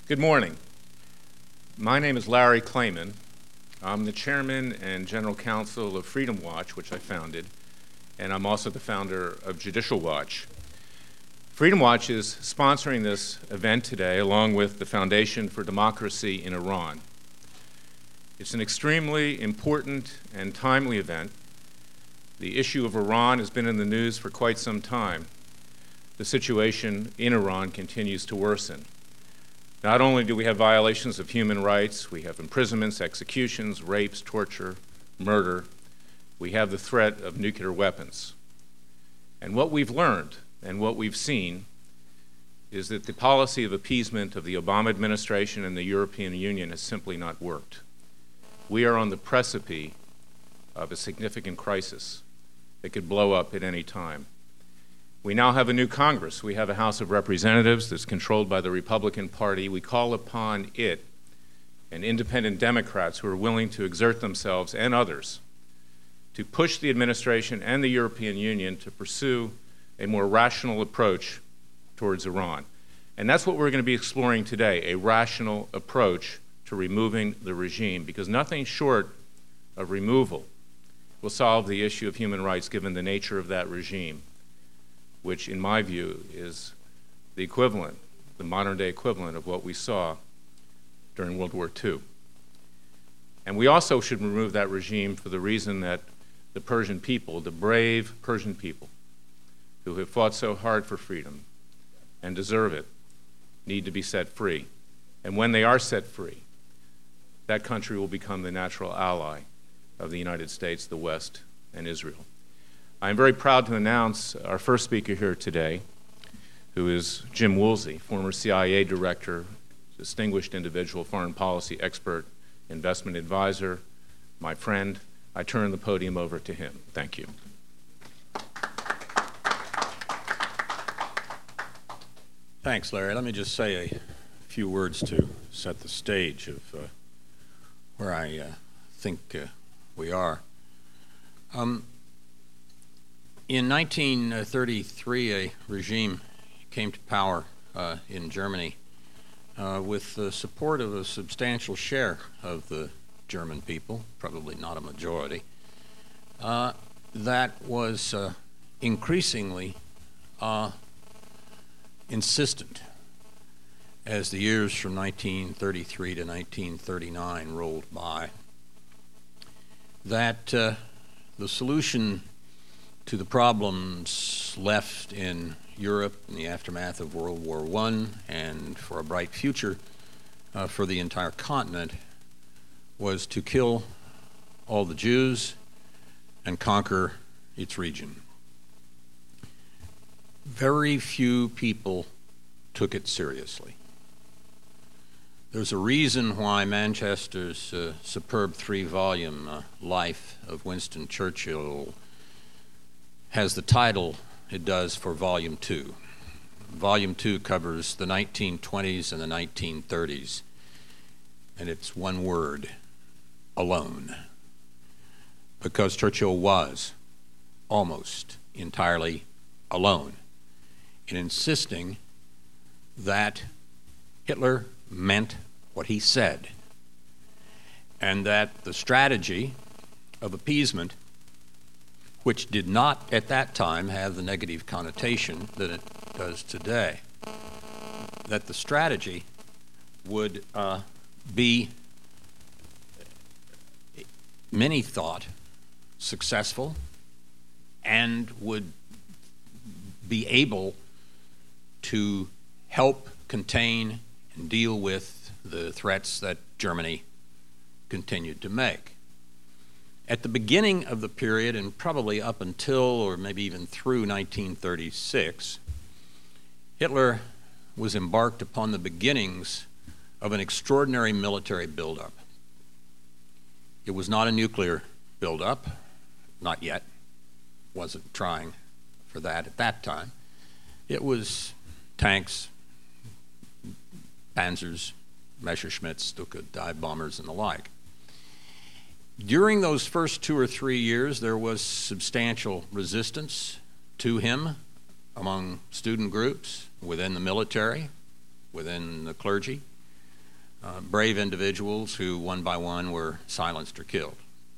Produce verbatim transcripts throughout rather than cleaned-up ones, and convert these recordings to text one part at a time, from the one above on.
Good morning. My name is Larry Klayman. I'm the chairman and general counsel of Freedom Watch, which I founded, and I'm also the founder of Judicial Watch. Freedom Watch is sponsoring this event today along with the Foundation for Democracy in Iran. It's an extremely important and timely event. The issue of Iran has been in the news for quite some time. The situation in Iran continues to worsen. Not only do we have violations of human rights, we have imprisonments, executions, rapes, torture, murder. We have the threat of nuclear weapons. And what we've learned and what we've seen is that the policy of appeasement of the Obama administration and the European Union has simply not worked. We are on the precipice of a significant crisis that could blow up at any time. We now have a new Congress. We have a House of Representatives that's controlled by the Republican Party. We call upon it and independent Democrats who are willing to exert themselves and others to push the administration and the European Union to pursue a more rational approach towards Iran. And that's what we're going to be exploring today, a rational approach to removing the regime, because nothing short of removal will solve the issue of human rights given the nature of that regime, which in my view is the equivalent, the modern day equivalent of what we saw during World War Two. And we also should remove that regime for the reason that the Persian people, the brave Persian people who have fought so hard for freedom and deserve it, need to be set free. And when they are set free, that country will become the natural ally of the United States, the West, and Israel. I'm very proud to announce our first speaker here today, who is Jim Woolsey, former C I A director, distinguished individual, foreign policy expert, investment advisor, my friend. I turn the podium over to him. Thank you. Thanks, Larry. Let me just say a few words to set the stage of uh, where I uh, think uh, we are. Um, In nineteen thirty-three, a regime came to power uh, in Germany uh, with the support of a substantial share of the German people, probably not a majority, uh, that was uh, increasingly uh, insistent as the years from nineteen thirty-three to nineteen thirty-nine rolled by, that uh, the solution to the problems left in Europe in the aftermath of World War One and for a bright future uh, for the entire continent was to kill all the Jews and conquer its region. Very few people took it seriously. There's a reason why Manchester's uh, superb three-volume uh, Life of Winston Churchill has the title it does for Volume Two. Volume Two covers the nineteen twenties and the nineteen thirties, and it's one word: alone. Because Churchill was almost entirely alone in insisting that Hitler meant what he said, and that the strategy of appeasement, which did not at that time have the negative connotation that it does today, that the strategy would uh, be, many thought, successful and would be able to help contain and deal with the threats that Germany continued to make. At the beginning of the period, and probably up until or maybe even through nineteen thirty-six, Hitler was embarked upon the beginnings of an extraordinary military buildup. It was not a nuclear buildup, not yet, wasn't trying for that at that time. It was tanks, Panzers, Messerschmitts, Stuka dive bombers, and the like. During those first two or three years, there was substantial resistance to him among student groups, within the military, within the clergy. uh, brave individuals who one by one were silenced or killed.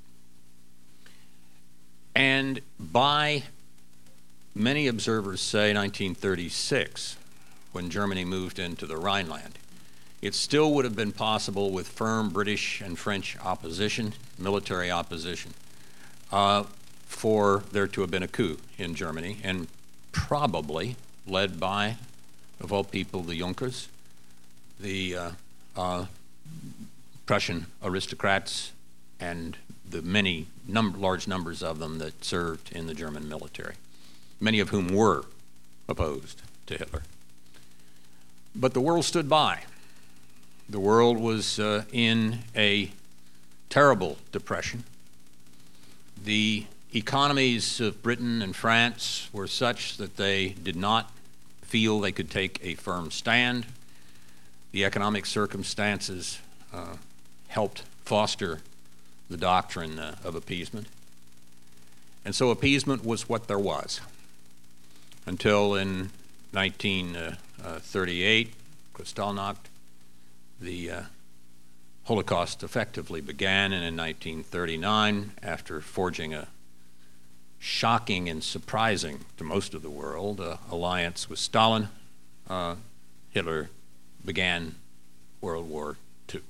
And by, many observers say, nineteen thirty-six, when Germany moved into the Rhineland, it still would have been possible with firm British and French opposition, military opposition, uh, for there to have been a coup in Germany, and probably led by, of all people, the Junkers, the uh, uh, Prussian aristocrats, and the many num large numbers of them that served in the German military, many of whom were opposed to Hitler. But the world stood by. The world was uh, in a terrible depression. The economies of Britain and France were such that they did not feel they could take a firm stand. The economic circumstances uh, helped foster the doctrine uh, of appeasement. And so appeasement was what there was until in nineteen thirty-eight, Kristallnacht, the uh, Holocaust effectively began, and in nineteen thirty-nine, after forging a shocking and surprising to most of the world uh, alliance with Stalin, uh, Hitler began World War Two.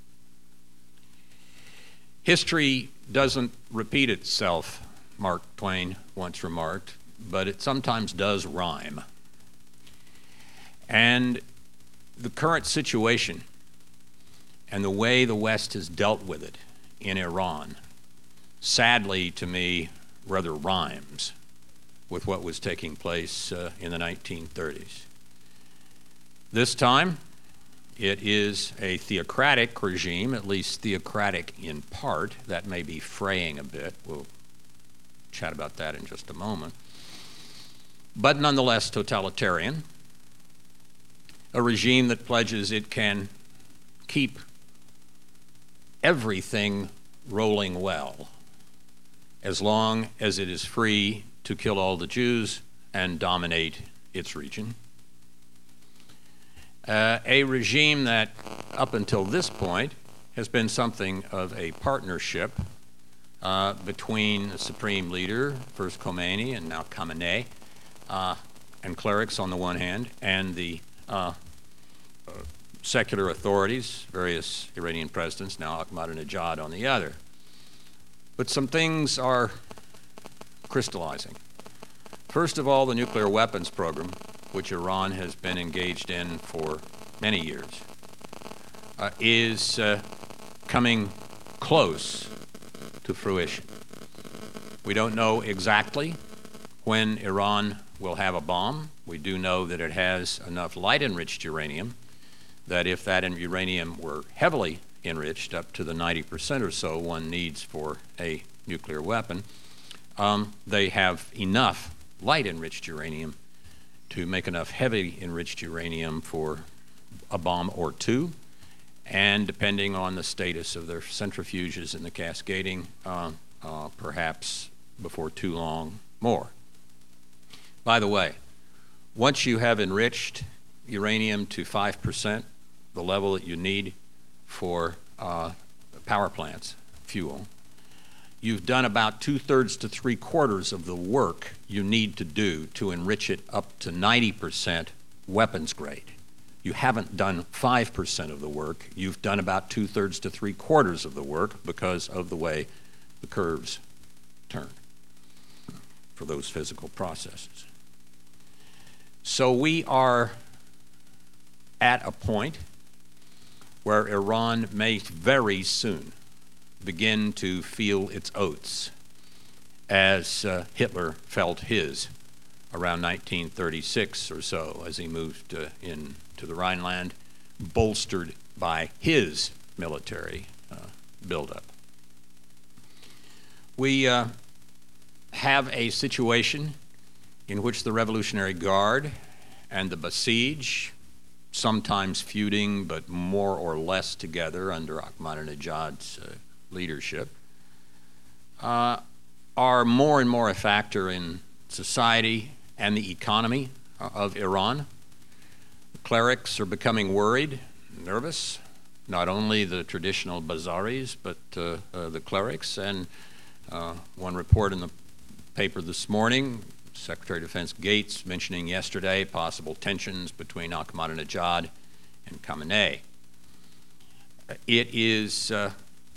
History doesn't repeat itself, Mark Twain once remarked, but it sometimes does rhyme. And the current situation and the way the West has dealt with it in Iran, sadly to me, rather rhymes with what was taking place uh, in the nineteen thirties. This time, it is a theocratic regime, at least theocratic in part. That may be fraying a bit. We'll chat about that in just a moment. But nonetheless totalitarian, a regime that pledges it can keep everything rolling well as long as it is free to kill all the Jews and dominate its region. Uh, a regime that, up until this point, has been something of a partnership uh, between the supreme leader, first Khomeini and now Khamenei, uh, and clerics on the one hand, and the uh, uh, secular authorities, various Iranian presidents, now Ahmadinejad on the other. But some things are crystallizing. First of all, the nuclear weapons program, which Iran has been engaged in for many years, uh, is uh, coming close to fruition. We don't know exactly when Iran will have a bomb. We do know that it has enough light-enriched uranium that if that uranium were heavily enriched, up to the ninety percent or so one needs for a nuclear weapon, um, they have enough light-enriched uranium to make enough heavy enriched uranium for a bomb or two, and depending on the status of their centrifuges and the cascading, uh, uh, perhaps before too long, more. By the way, once you have enriched uranium to five percent, the level that you need for uh, power plants, fuel, you've done about two-thirds to three-quarters of the work you need to do to enrich it up to ninety percent weapons grade. You haven't done five percent of the work. You've done about two-thirds to three-quarters of the work because of the way the curves turn for those physical processes. So we are at a point where Iran may very soon begin to feel its oats, as uh, Hitler felt his around nineteen thirty-six or so, as he moved uh, into the Rhineland, bolstered by his military uh, buildup. We uh, have a situation in which the Revolutionary Guard and the Basij, sometimes feuding but more or less together under Ahmadinejad's uh, leadership, uh, are more and more a factor in society and the economy uh, of Iran. The clerics are becoming worried, nervous, not only the traditional Bazaris, but uh, uh, the clerics. And uh, one report in the paper this morning, Secretary of Defense Gates mentioning yesterday possible tensions between Ahmadinejad and Khamenei. It is uh,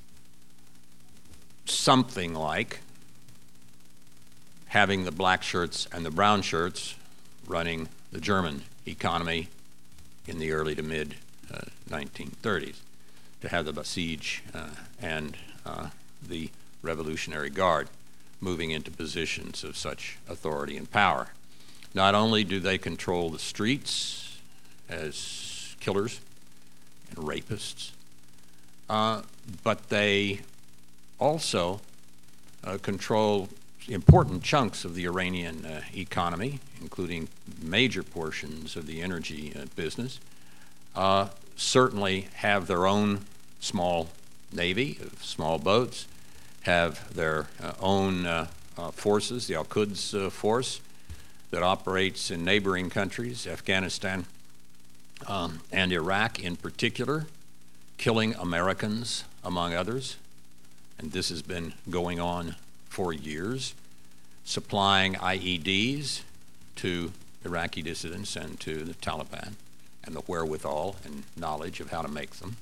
something like having the black shirts and the brown shirts running the German economy in the early to mid uh, nineteen thirties, to have the Basij uh, and uh, the Revolutionary Guard moving into positions of such authority and power. Not only do they control the streets as killers and rapists, uh, but they also uh, control important chunks of the Iranian uh, economy, including major portions of the energy uh, business, uh, certainly have their own small navy of small boats, have their uh, own uh, uh, forces, the Al-Quds uh, force that operates in neighboring countries, Afghanistan um, and Iraq in particular, killing Americans, among others. And this has been going on for years, supplying I E Ds to Iraqi dissidents and to the Taliban, and the wherewithal and knowledge of how to make them.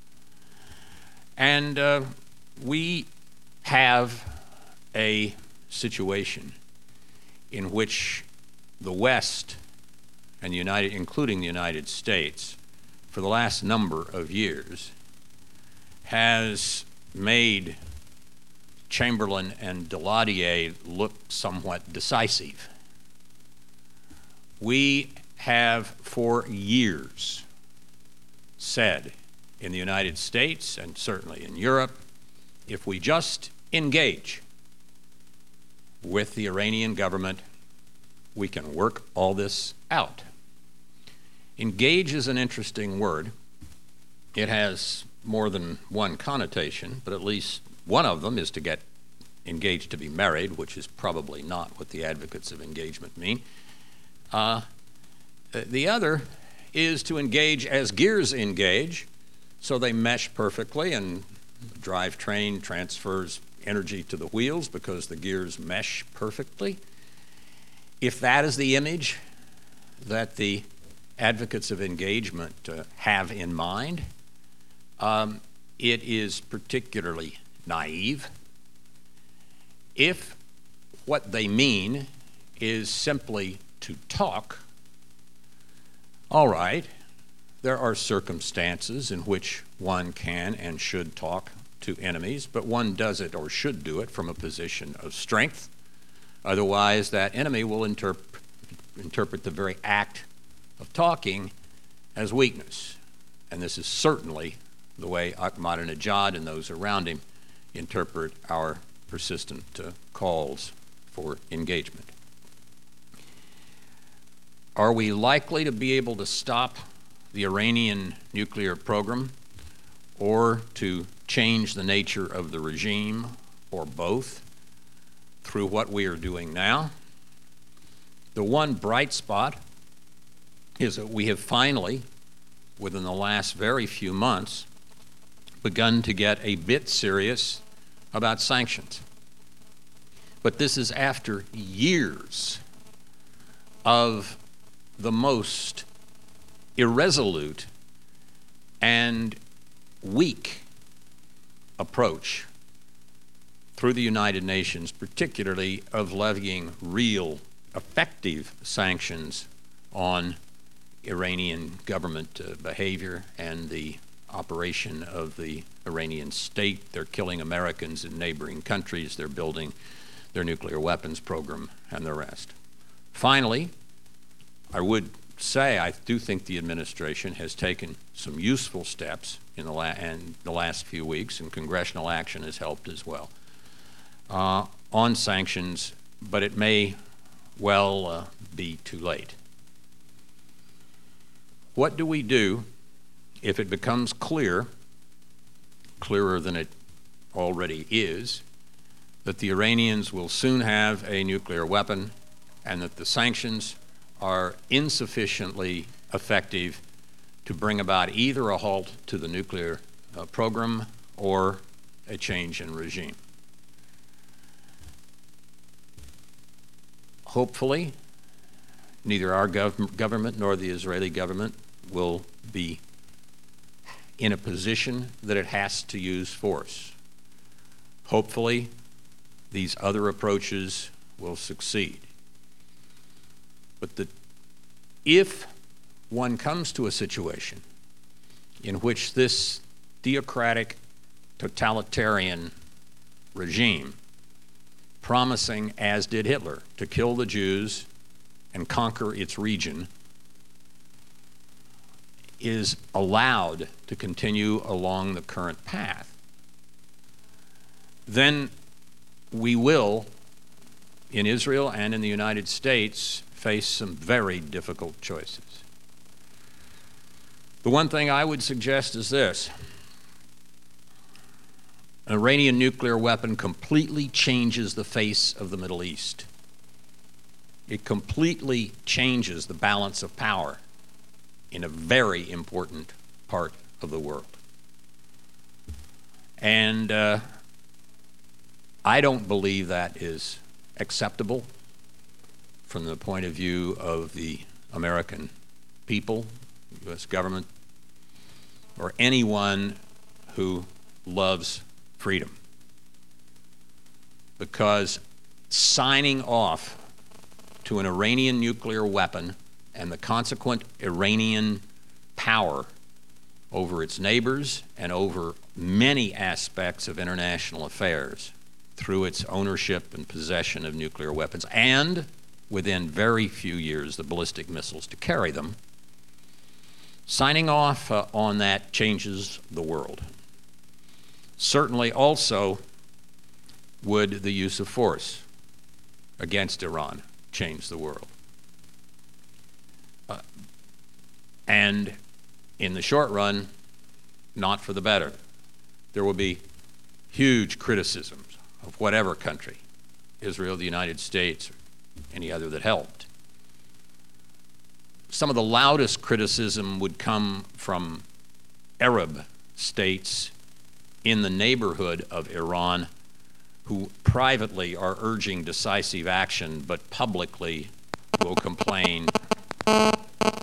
And uh, we have a situation in which the West, and the United, including the United States, for the last number of years, has made Chamberlain and Daladier look somewhat decisive. We have for years said in the United States and certainly in Europe, if we just engage with the Iranian government, we can work all this out. Engage is an interesting word. It has more than one connotation, but at least one of them is to get engaged to be married, which is probably not what the advocates of engagement mean. Uh, the other is to engage as gears engage, so they mesh perfectly, and the drivetrain transfers energy to the wheels because the gears mesh perfectly. If that is the image that the advocates of engagement uh, have in mind, um, it is particularly naive. If what they mean is simply to talk, all right, there are circumstances in which one can and should talk to enemies, but one does it or should do it from a position of strength. Otherwise, that enemy will interp interpret the very act of talking as weakness. And this is certainly the way Ahmadinejad and those around him interpret our persistent uh, calls for engagement. Are we likely to be able to stop the Iranian nuclear program or to change the nature of the regime, or both, through what we are doing now? The one bright spot is that we have finally, within the last very few months, begun to get a bit serious about sanctions. But this is after years of the most irresolute and weak approach through the United Nations, particularly of levying real effective sanctions on Iranian government uh, behavior and the operation of the Iranian state. They're killing Americans in neighboring countries. They're building their nuclear weapons program and the rest. Finally, I would say I do think the administration has taken some useful steps in the, la in the last few weeks, and congressional action has helped as well, uh, on sanctions, but it may well uh, be too late. What do we do if it becomes clear, clearer than it already is, that the Iranians will soon have a nuclear weapon and that the sanctions are insufficiently effective to bring about either a halt to the nuclear uh, program or a change in regime. Hopefully, neither our gov government nor the Israeli government will be in a position that it has to use force. Hopefully, these other approaches will succeed. But the, if one comes to a situation in which this theocratic, totalitarian regime, promising, as did Hitler, to kill the Jews and conquer its region, is allowed to continue along the current path, then we will, in Israel and in the United States, face some very difficult choices. The one thing I would suggest is this: an Iranian nuclear weapon completely changes the face of the Middle East. It completely changes the balance of power in a very important part of the world. And uh, I don't believe that is acceptable from the point of view of the American people, U S government, or anyone who loves freedom. Because signing off to an Iranian nuclear weapon and the consequent Iranian power over its neighbors and over many aspects of international affairs through its ownership and possession of nuclear weapons, and within very few years the ballistic missiles to carry them, signing off uh, on that changes the world. Certainly also would the use of force against Iran change the world. Uh, and in the short run, not for the better. There will be huge criticisms of whatever country, Israel, the United States, or any other that helped. Some of the loudest criticism would come from Arab states in the neighborhood of Iran, who privately are urging decisive action, but publicly will complain, but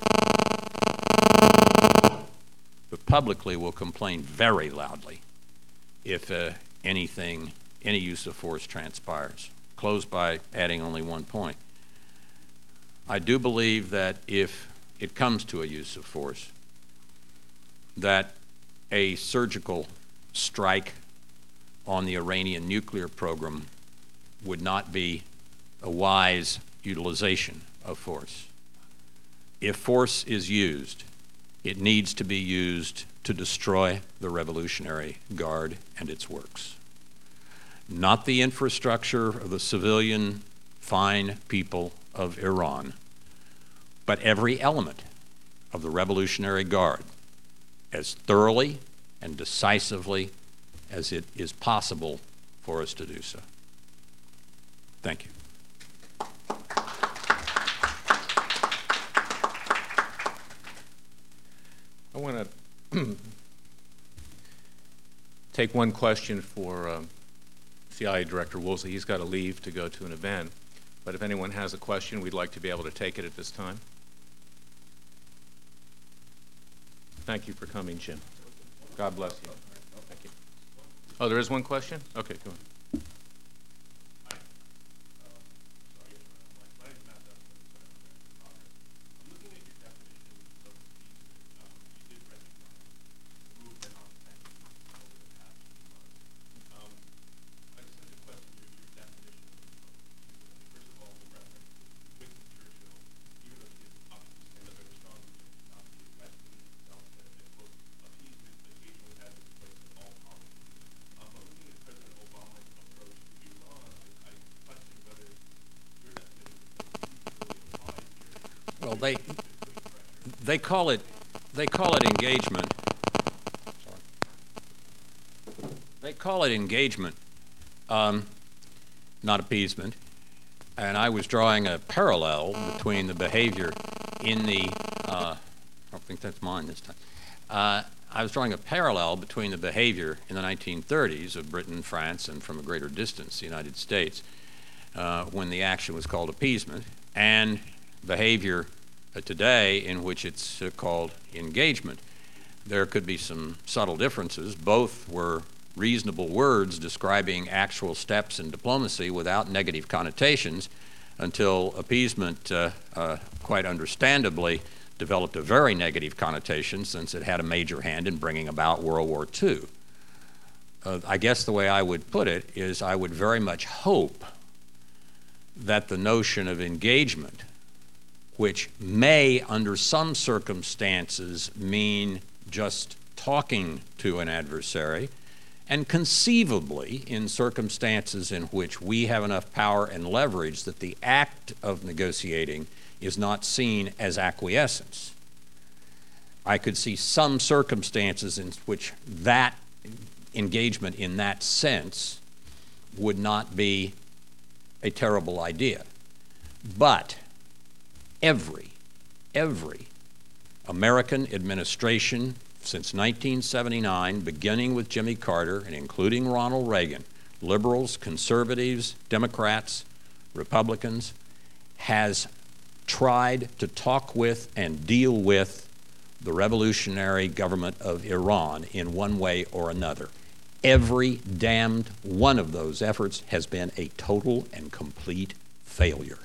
publicly will complain very loudly if uh, anything, any use of force transpires. Close by adding only one point. I do believe that if it comes to a use of force, that a surgical strike on the Iranian nuclear program would not be a wise utilization of force. If force is used, it needs to be used to destroy the Revolutionary Guard and its works. Not the infrastructure of the civilian, fine people of Iran, but every element of the Revolutionary Guard as thoroughly and decisively as it is possible for us to do so. Thank you. I want to take one question for um, C I A Director Woolsey. He's got to leave to go to an event, but if anyone has a question, we'd like to be able to take it at this time. Thank you for coming, Jim. God bless you. Thank you. Oh, there is one question? Okay, go on. Well, they they call it they call it engagement. Sorry. They call it engagement, um, not appeasement. And I was drawing a parallel between the behavior in the uh, think that's mine this time. Uh, I was drawing a parallel between the behavior in the nineteen thirties of Britain, France, and from a greater distance, the United States, uh, when the action was called appeasement, and behavior uh, today in which it's uh, called engagement. There could be some subtle differences. Both were reasonable words describing actual steps in diplomacy without negative connotations, until appeasement, uh, uh, quite understandably, developed a very negative connotation since it had a major hand in bringing about World War Two. Uh, I guess the way I would put it is I would very much hope that the notion of engagement, which may under some circumstances mean just talking to an adversary, and conceivably in circumstances in which we have enough power and leverage that the act of negotiating is not seen as acquiescence. I could see some circumstances in which that engagement in that sense would not be a terrible idea. But every, every American administration since nineteen seventy-nine, beginning with Jimmy Carter and including Ronald Reagan, liberals, conservatives, Democrats, Republicans, has tried to talk with and deal with the revolutionary government of Iran in one way or another. Every damned one of those efforts has been a total and complete failure.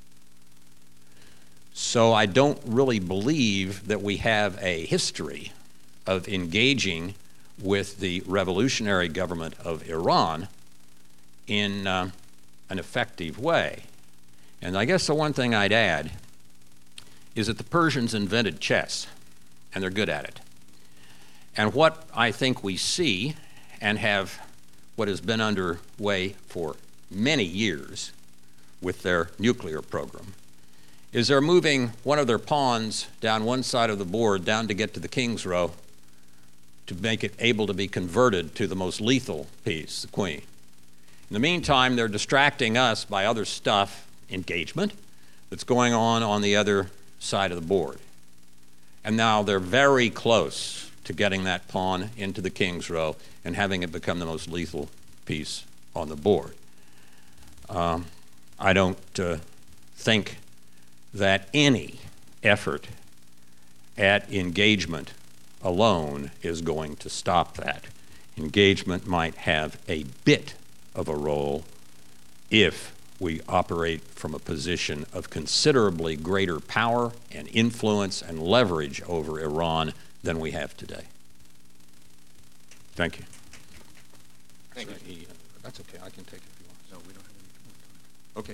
So I don't really believe that we have a history of engaging with the revolutionary government of Iran in uh, an effective way. And I guess the one thing I'd add is that the Persians invented chess, and they're good at it. And what I think we see, and have what has been underway for many years with their nuclear program, is they're moving one of their pawns down one side of the board down to get to the king's row to make it able to be converted to the most lethal piece, the queen. In the meantime, they're distracting us by other stuff, engagement, that's going on on the other side of the board. And now they're very close to getting that pawn into the king's row and having it become the most lethal piece on the board. Um, I don't uh, think that any effort at engagement alone is going to stop that. Engagement might have a bit of a role if we operate from a position of considerably greater power and influence and leverage over Iran than we have today. Thank you. Thank you. He, uh, that's okay. I can take it if you want. No, we don't have any more time. Okay.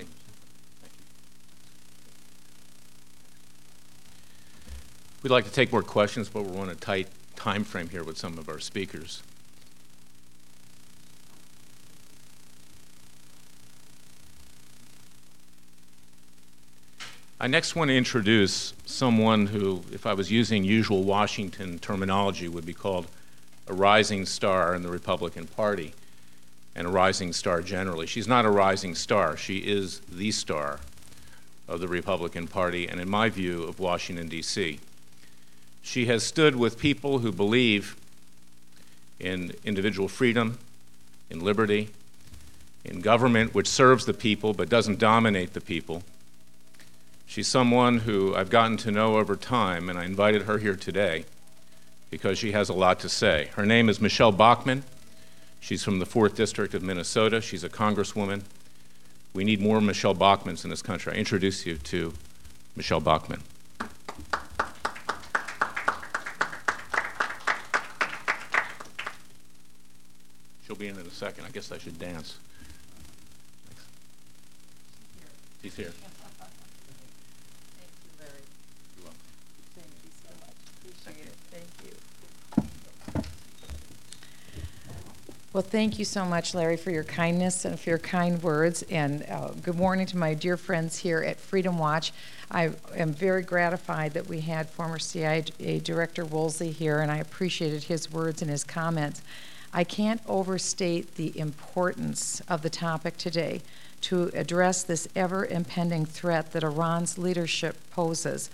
We'd like to take more questions, but we're on a tight time frame here with some of our speakers. I next want to introduce someone who, if I was using usual Washington terminology, would be called a rising star in the Republican Party, and a rising star generally. She's not a rising star. She is the star of the Republican Party, and in my view, of Washington, D C She has stood with people who believe in individual freedom, in liberty, in government which serves the people but doesn't dominate the people. She's someone who I've gotten to know over time, and I invited her here today because she has a lot to say. Her name is Michele Bachmann. She's from the fourth District of Minnesota. She's a congresswoman. We need more Michele Bachmanns in this country. I introduce you to Michele Bachmann. She'll be in in a second. I guess I should dance. Thanks. She's here. Thank you, Larry. You're welcome. Thank you so much. Appreciate it. Thank you. Well, thank you so much, Larry, for your kindness and for your kind words. And uh, good morning to my dear friends here at Freedom Watch. I am very gratified that we had former C I A Director Woolsey here, and I appreciated his words and his comments. I can't overstate the importance of the topic today to address this ever-impending threat that Iran's leadership poses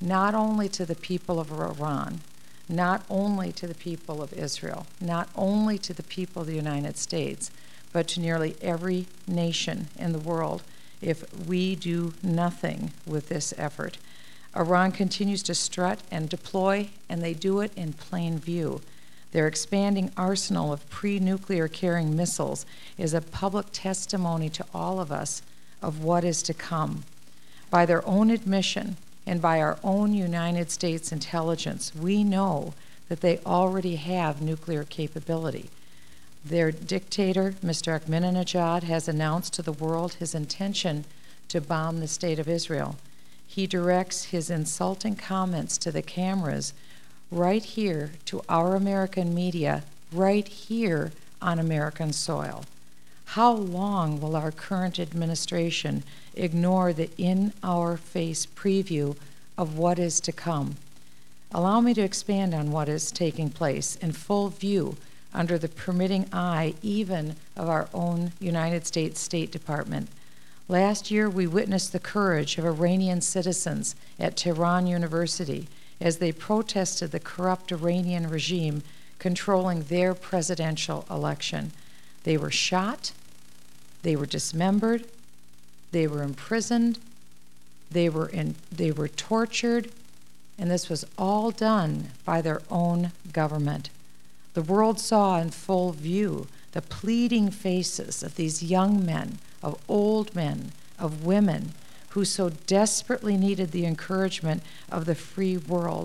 not only to the people of Iran, not only to the people of Israel, not only to the people of the United States, but to nearly every nation in the world if we do nothing with this effort. Iran continues to strut and deploy, and they do it in plain view. Their expanding arsenal of pre-nuclear carrying missiles is a public testimony to all of us of what is to come. By their own admission and by our own United States intelligence, we know that they already have nuclear capability. Their dictator, Mister Ahmadinejad, has announced to the world his intention to bomb the state of Israel. He directs his insulting comments to the cameras right here to our American media, right here on American soil. How long will our current administration ignore the in-our-face preview of what is to come? Allow me to expand on what is taking place in full view under the permitting eye even of our own United States State Department. Last year, we witnessed the courage of Iranian citizens at Tehran University as they protested the corrupt Iranian regime controlling their presidential election. They were shot, they were dismembered, they were imprisoned, they were, in, they were tortured, and this was all done by their own government. The world saw in full view the pleading faces of these young men, of old men, of women who so desperately needed the encouragement of the free world.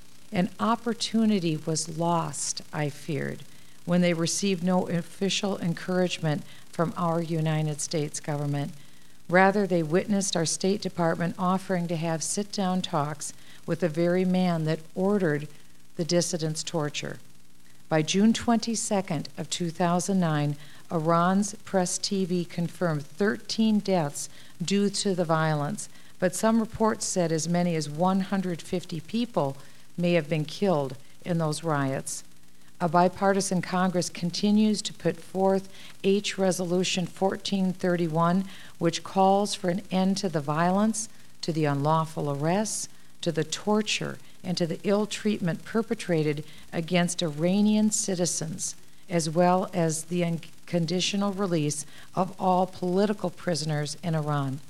An opportunity was lost, I feared, when they received no official encouragement from our United States government. Rather, they witnessed our State Department offering to have sit-down talks with the very man that ordered the dissidents' torture. By June twenty-second of two thousand nine, Iran's press T V confirmed thirteen deaths due to the violence, but some reports said as many as one hundred fifty people may have been killed in those riots. A bipartisan Congress continues to put forth H. Resolution fourteen thirty-one, which calls for an end to the violence, to the unlawful arrests, to the torture, and to the ill treatment perpetrated against Iranian citizens, as well as the unconditional release of all political prisoners in Iran.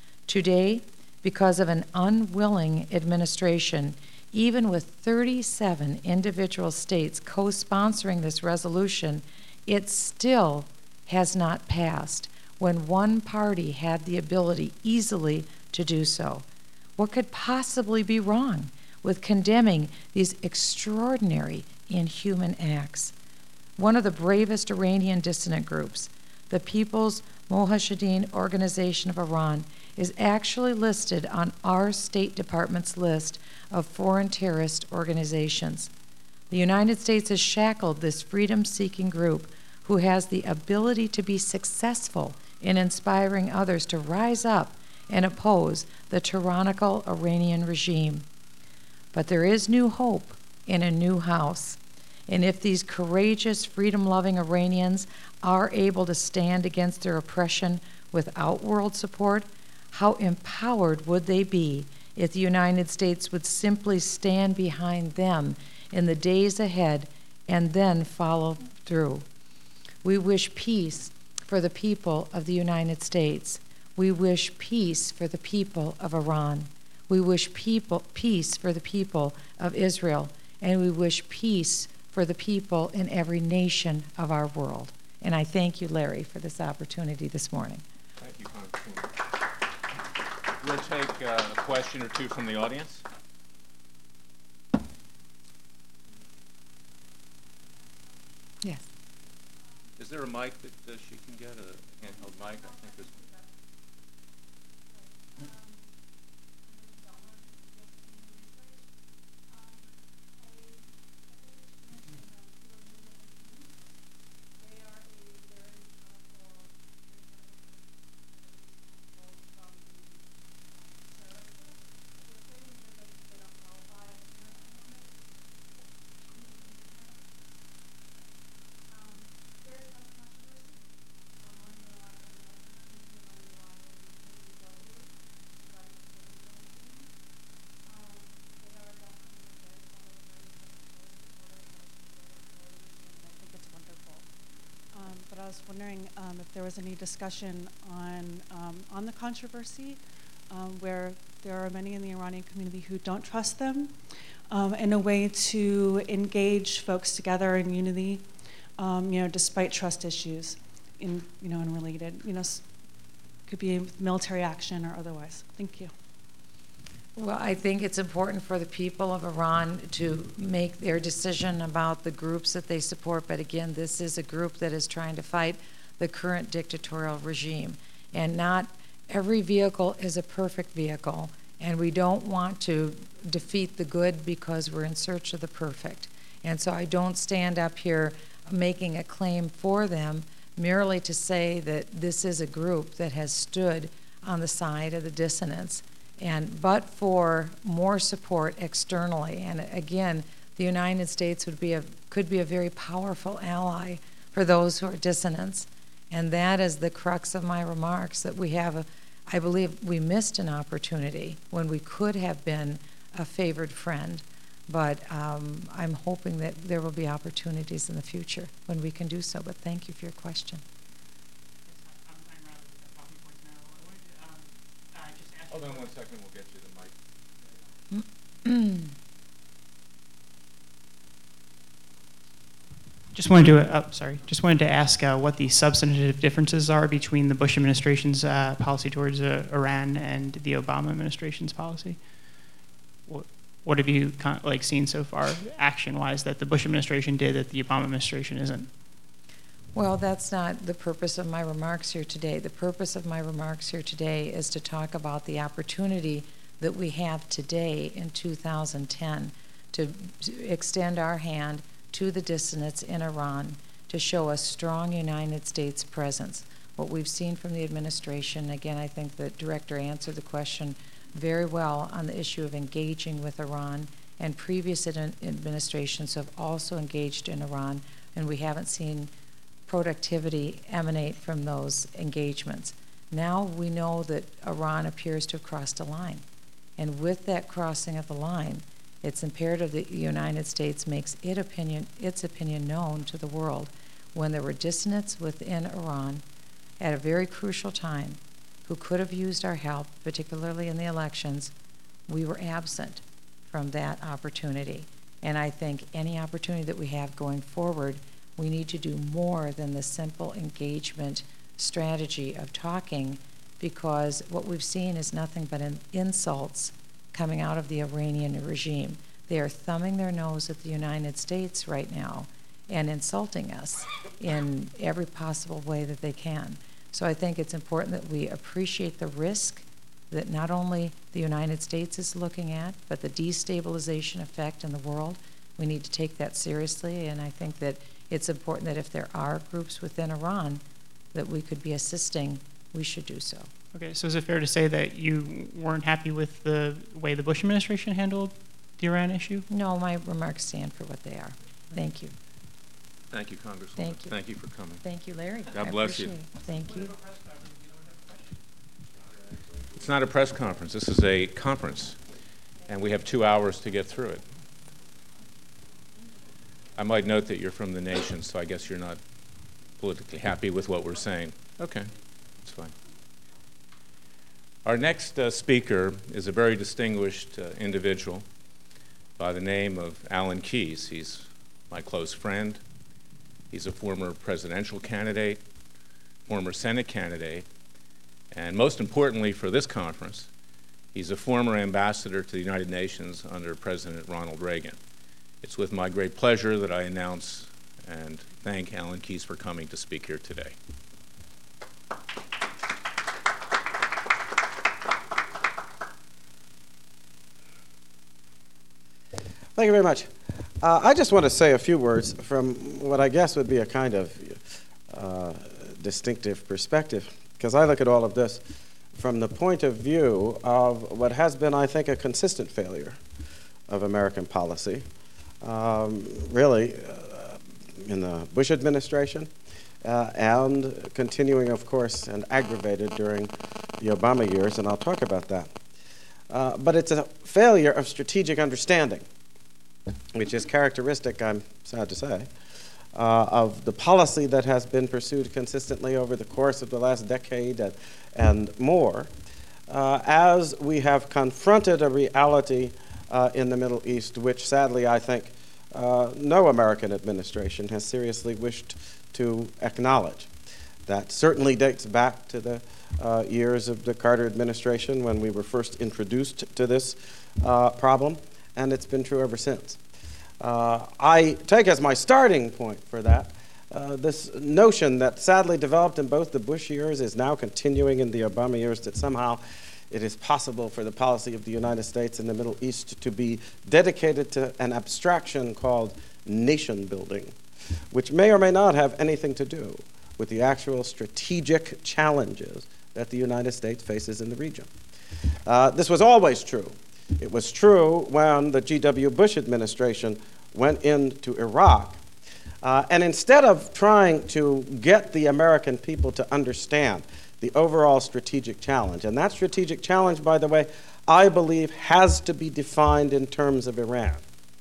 Today, because of an unwilling administration, even with thirty-seven individual states co-sponsoring this resolution, it still has not passed when one party had the ability easily to do so. What could possibly be wrong with condemning these extraordinary, inhuman acts? One of the bravest Iranian dissident groups, the People's Mojahedin Organization of Iran, is actually listed on our State Department's list of foreign terrorist organizations. The United States has shackled this freedom-seeking group who has the ability to be successful in inspiring others to rise up and oppose the tyrannical Iranian regime. But there is new hope in a new house. And if these courageous, freedom-loving Iranians are able to stand against their oppression without world support, how empowered would they be if the United States would simply stand behind them in the days ahead and then follow through? We wish peace for the people of the United States. We wish peace for the people of Iran. We wish people, peace for the people of Israel. And we wish peace for the people in every nation of our world. And I thank you, Larry, for this opportunity this morning. Thank you, Congresswoman. We'll take uh, a question or two from the audience. Yes. Is there a mic that uh, she can get, a handheld mic? I think there's. but I was wondering um, if there was any discussion on, um, on the controversy, um, where there are many in the Iranian community who don't trust them, um, and a way to engage folks together in unity, um, you know, despite trust issues, in you know, and related, you know, could be military action or otherwise. Thank you. Well, I think it's important for the people of Iran to make their decision about the groups that they support. But again, this is a group that is trying to fight the current dictatorial regime. And not every vehicle is a perfect vehicle. And we don't want to defeat the good because we're in search of the perfect. And so I don't stand up here making a claim for them merely to say that this is a group that has stood on the side of the dissidents. And but for more support externally, and again, the United States would be a could be a very powerful ally for those who are dissidents, and that is the crux of my remarks. That we have, a, I believe, we missed an opportunity when we could have been a favored friend, but um, I'm hoping that there will be opportunities in the future when we can do so. But thank you for your question. Hold on one second, we'll get you the mic. Just wanted to, uh, sorry, just wanted to ask uh, what the substantive differences are between the Bush administration's uh, policy towards uh, Iran and the Obama administration's policy. What, what have you kind of, like seen so far, action-wise, that the Bush administration did that the Obama administration isn't? Well, that's not the purpose of my remarks here today. The purpose of my remarks here today is to talk about the opportunity that we have today in two thousand ten to extend our hand to the dissidents in Iran to show a strong United States presence. What we've seen from the administration, again, I think the director answered the question very well on the issue of engaging with Iran, and previous ad administrations have also engaged in Iran, and we haven't seen productivity emanate from those engagements. Now we know that Iran appears to have crossed a line. And with that crossing of the line, it's imperative that the United States makes it opinion, its opinion known to the world. When there were dissidents within Iran at a very crucial time who could have used our help, particularly in the elections, we were absent from that opportunity. And I think any opportunity that we have going forward, we need to do more than the simple engagement strategy of talking, because what we've seen is nothing but in insults coming out of the Iranian regime. They are thumbing their nose at the United States right now and insulting us in every possible way that they can. So I think it's important that we appreciate the risk that not only the United States is looking at, but the destabilization effect in the world. We need to take that seriously, and I think that it's important that if there are groups within Iran that we could be assisting, we should do so. Okay, so is it fair to say that you weren't happy with the way the Bush administration handled the Iran issue? No, my remarks stand for what they are. Thank you. Thank you, Congresswoman. Thank you. Thank you for coming. Thank you, Larry. God I bless you. appreciate it. Thank you. It's not a press conference. This is a conference, and we have two hours to get through it. I might note that you're from the nation, so I guess you're not politically happy with what we're saying. Okay, that's fine. Our next uh, speaker is a very distinguished uh, individual by the name of Alan Keyes. He's my close friend. He's a former presidential candidate, former Senate candidate, and most importantly for this conference, he's a former ambassador to the United Nations under President Ronald Reagan. It's with my great pleasure that I announce and thank Alan Keyes for coming to speak here today. Thank you very much. Uh, I just want to say a few words from what I guess would be a kind of uh, distinctive perspective, because I look at all of this from the point of view of what has been, I think, a consistent failure of American policy. Um, really, uh, in the Bush administration, uh, and continuing, of course, and aggravated during the Obama years, and I'll talk about that. Uh, but it's a failure of strategic understanding, which is characteristic, I'm sad to say, uh, of the policy that has been pursued consistently over the course of the last decade and, and more, uh, as we have confronted a reality uh, in the Middle East, which sadly I think uh, no American administration has seriously wished to acknowledge. That certainly dates back to the uh, years of the Carter administration when we were first introduced to this uh, problem, and it's been true ever since. Uh, I take as my starting point for that uh, this notion that sadly developed in both the Bush years is now continuing in the Obama years, that somehow it is possible for the policy of the United States in the Middle East to be dedicated to an abstraction called nation building, which may or may not have anything to do with the actual strategic challenges that the United States faces in the region. Uh, this was always true. It was true when the G W Bush administration went into Iraq. Uh, and instead of trying to get the American people to understand the overall strategic challenge, and that strategic challenge, by the way, I believe has to be defined in terms of Iran,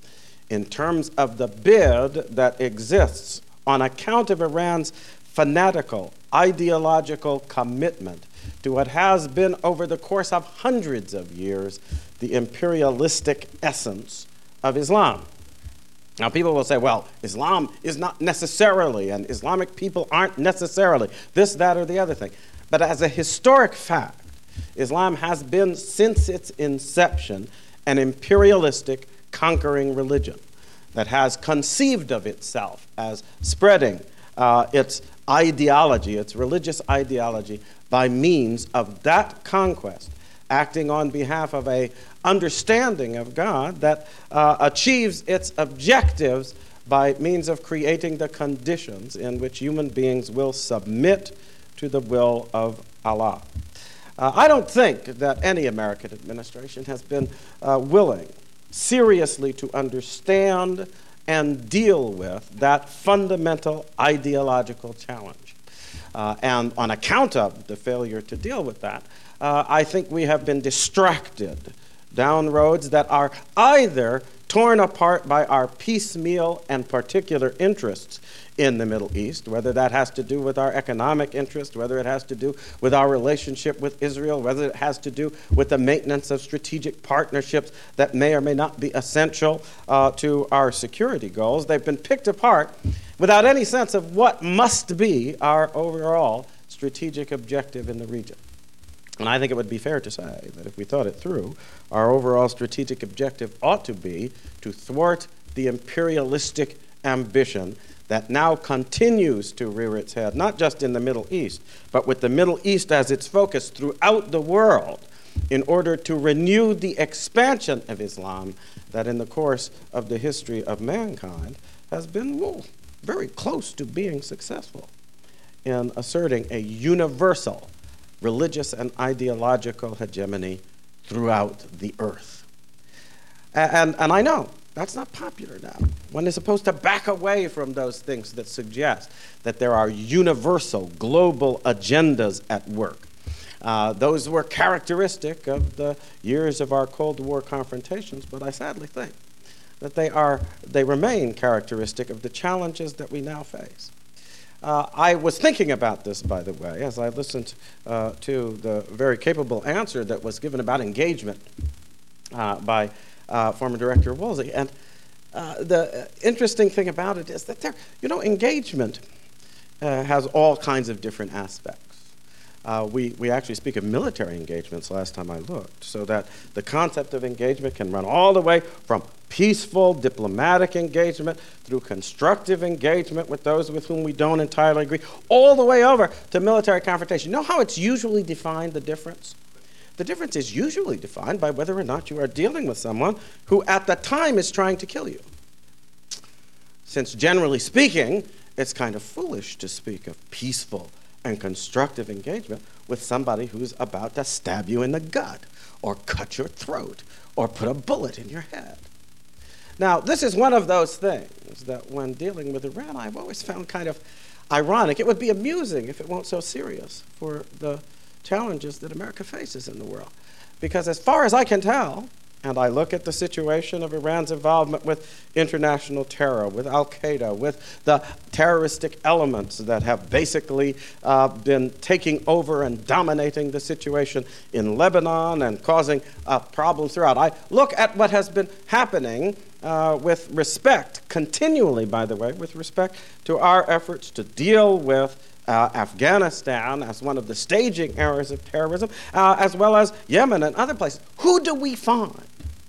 in terms of the bid that exists on account of Iran's fanatical, ideological commitment to what has been, over the course of hundreds of years, the imperialistic essence of Islam. Now, people will say, well, Islam is not necessarily, and Islamic people aren't necessarily this, that, or the other thing. But as a historic fact, Islam has been, since its inception, an imperialistic, conquering religion that has conceived of itself as spreading uh, its ideology, its religious ideology, by means of that conquest, acting on behalf of a understanding of God that uh, achieves its objectives by means of creating the conditions in which human beings will submit to the will of Allah. Uh, I don't think that any American administration has been uh, willing seriously to understand and deal with that fundamental ideological challenge. Uh, and on account of the failure to deal with that, uh, I think we have been distracted down roads that are either torn apart by our piecemeal and particular interests in the Middle East, whether that has to do with our economic interest, whether it has to do with our relationship with Israel, whether it has to do with the maintenance of strategic partnerships that may or may not be essential uh, to our security goals. They've been picked apart without any sense of what must be our overall strategic objective in the region. And I think it would be fair to say that if we thought it through, our overall strategic objective ought to be to thwart the imperialistic ambition that now continues to rear its head, not just in the Middle East, but with the Middle East as its focus throughout the world, in order to renew the expansion of Islam that in the course of the history of mankind has been well, very close to being successful in asserting a universal religious and ideological hegemony throughout the earth. And, and I know that's not popular now. One is supposed to back away from those things that suggest that there are universal global agendas at work. Uh, those were characteristic of the years of our Cold War confrontations, but I sadly think that they are, they remain characteristic of the challenges that we now face. Uh, I was thinking about this, by the way, as I listened uh, to the very capable answer that was given about engagement uh, by uh, former Director Woolsey. And uh, the interesting thing about it is that there, you know, engagement uh, has all kinds of different aspects. Uh, we, we actually speak of military engagements last time I looked, so that the concept of engagement can run all the way from peaceful diplomatic engagement through constructive engagement with those with whom we don't entirely agree, all the way over to military confrontation. You know how it's usually defined, the difference? The difference is usually defined by whether or not you are dealing with someone who at the time is trying to kill you. Since generally speaking, it's kind of foolish to speak of peaceful and constructive engagement with somebody who's about to stab you in the gut or cut your throat or put a bullet in your head. Now, this is one of those things that when dealing with Iran, I've always found kind of ironic. It would be amusing if it weren't so serious for the challenges that America faces in the world. Because as far as I can tell, and I look at the situation of Iran's involvement with international terror, with al-Qaeda, with the terroristic elements that have basically uh, been taking over and dominating the situation in Lebanon and causing uh, problems throughout. I look at what has been happening uh, with respect, continually, by the way, with respect to our efforts to deal with Uh, Afghanistan as one of the staging areas of terrorism, uh, as well as Yemen and other places. Who do we find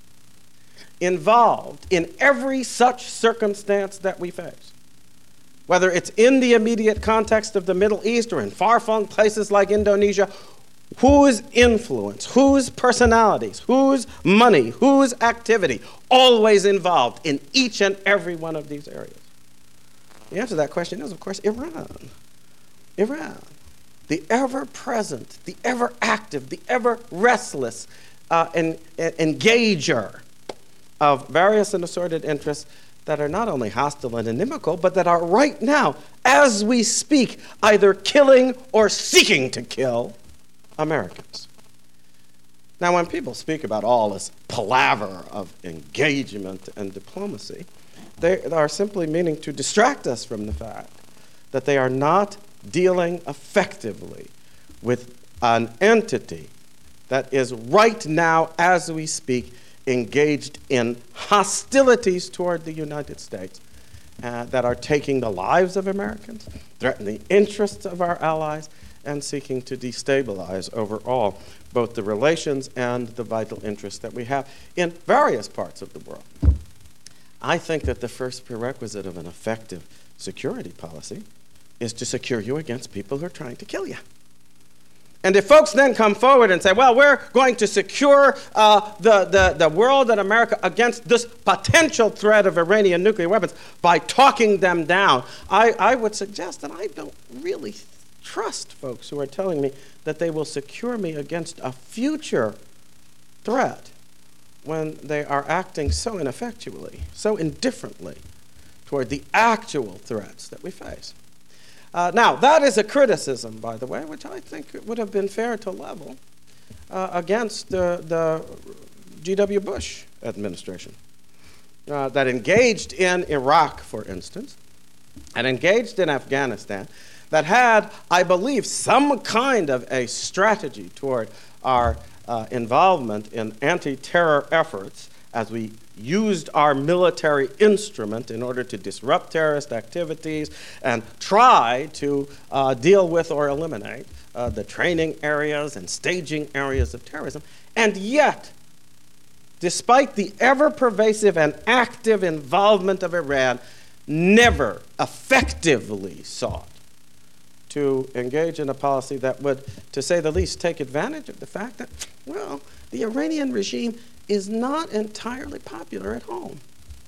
involved in every such circumstance that we face? Whether it's in the immediate context of the Middle East or in far-flung places like Indonesia, whose influence, whose personalities, whose money, whose activity always involved in each and every one of these areas? The answer to that question is, of course, Iran. Iran, the ever-present, the ever-active, the ever-restless uh, en en engager of various and assorted interests that are not only hostile and inimical, but that are right now, as we speak, either killing or seeking to kill Americans. Now, when people speak about all this palaver of engagement and diplomacy, they are simply meaning to distract us from the fact that they are not dealing effectively with an entity that is right now, as we speak, engaged in hostilities toward the United States uh, that are taking the lives of Americans, threatening the interests of our allies, and seeking to destabilize overall both the relations and the vital interests that we have in various parts of the world. I think that the first prerequisite of an effective security policy is to secure you against people who are trying to kill you. And if folks then come forward and say, well, we're going to secure uh, the, the, the world and America against this potential threat of Iranian nuclear weapons by talking them down, I, I would suggest that I don't really trust folks who are telling me that they will secure me against a future threat when they are acting so ineffectually, so indifferently toward the actual threats that we face. Uh, now, that is a criticism, by the way, which I think it would have been fair to level uh, against uh, the G W Bush administration uh, that engaged in Iraq, for instance, and engaged in Afghanistan, that had, I believe, some kind of a strategy toward our uh, involvement in anti-terror efforts as we used our military instrument in order to disrupt terrorist activities and try to uh, deal with or eliminate uh, the training areas and staging areas of terrorism. And yet, despite the ever-pervasive and active involvement of Iran, never effectively sought to engage in a policy that would, to say the least, take advantage of the fact that, well, the Iranian regime is not entirely popular at home.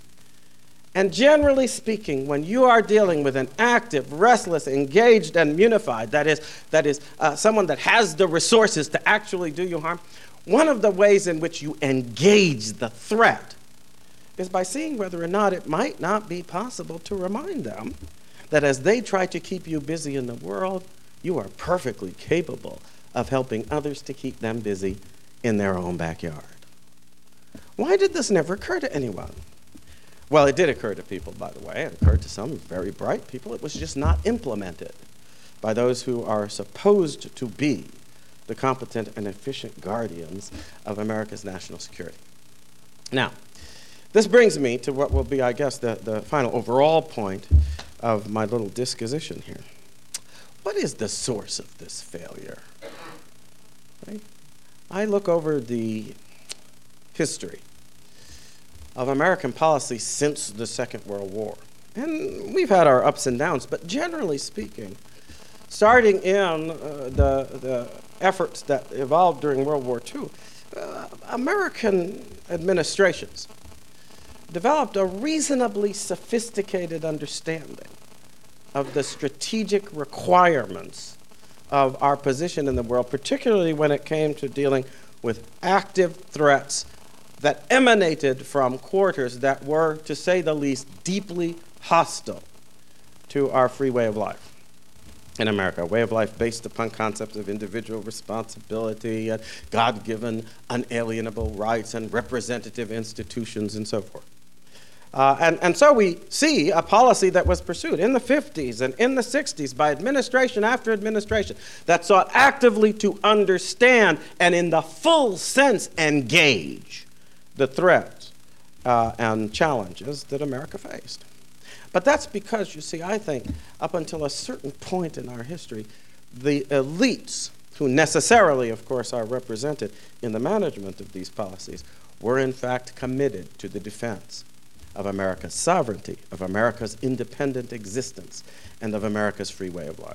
And generally speaking, when you are dealing with an active, restless, engaged, and unified, that is, that is uh, someone that has the resources to actually do you harm, one of the ways in which you engage the threat is by seeing whether or not it might not be possible to remind them that as they try to keep you busy in the world, you are perfectly capable of helping others to keep them busy in their own backyard. Why did this never occur to anyone? Well, it did occur to people, by the way. It occurred to some very bright people. It was just not implemented by those who are supposed to be the competent and efficient guardians of America's national security. Now, this brings me to what will be, I guess, the, the final overall point of my little disquisition here. What is the source of this failure? Right? I look over the history of American policy since the Second World War. And we've had our ups and downs, but generally speaking, starting in uh, the, the efforts that evolved during World War Two, uh, American administrations developed a reasonably sophisticated understanding of the strategic requirements of our position in the world, particularly when it came to dealing with active threats that emanated from quarters that were, to say the least, deeply hostile to our free way of life. in America, a way of life based upon concepts of individual responsibility, and God-given unalienable rights, and representative institutions, and so forth. Uh, and, and so we see a policy that was pursued in the fifties and in the sixties by administration after administration that sought actively to understand and in the full sense engage the threats uh, and challenges that America faced. But that's because, you see, I think up until a certain point in our history, the elites, who necessarily, of course, are represented in the management of these policies, were in fact committed to the defense of America's sovereignty, of America's independent existence, and of America's free way of life.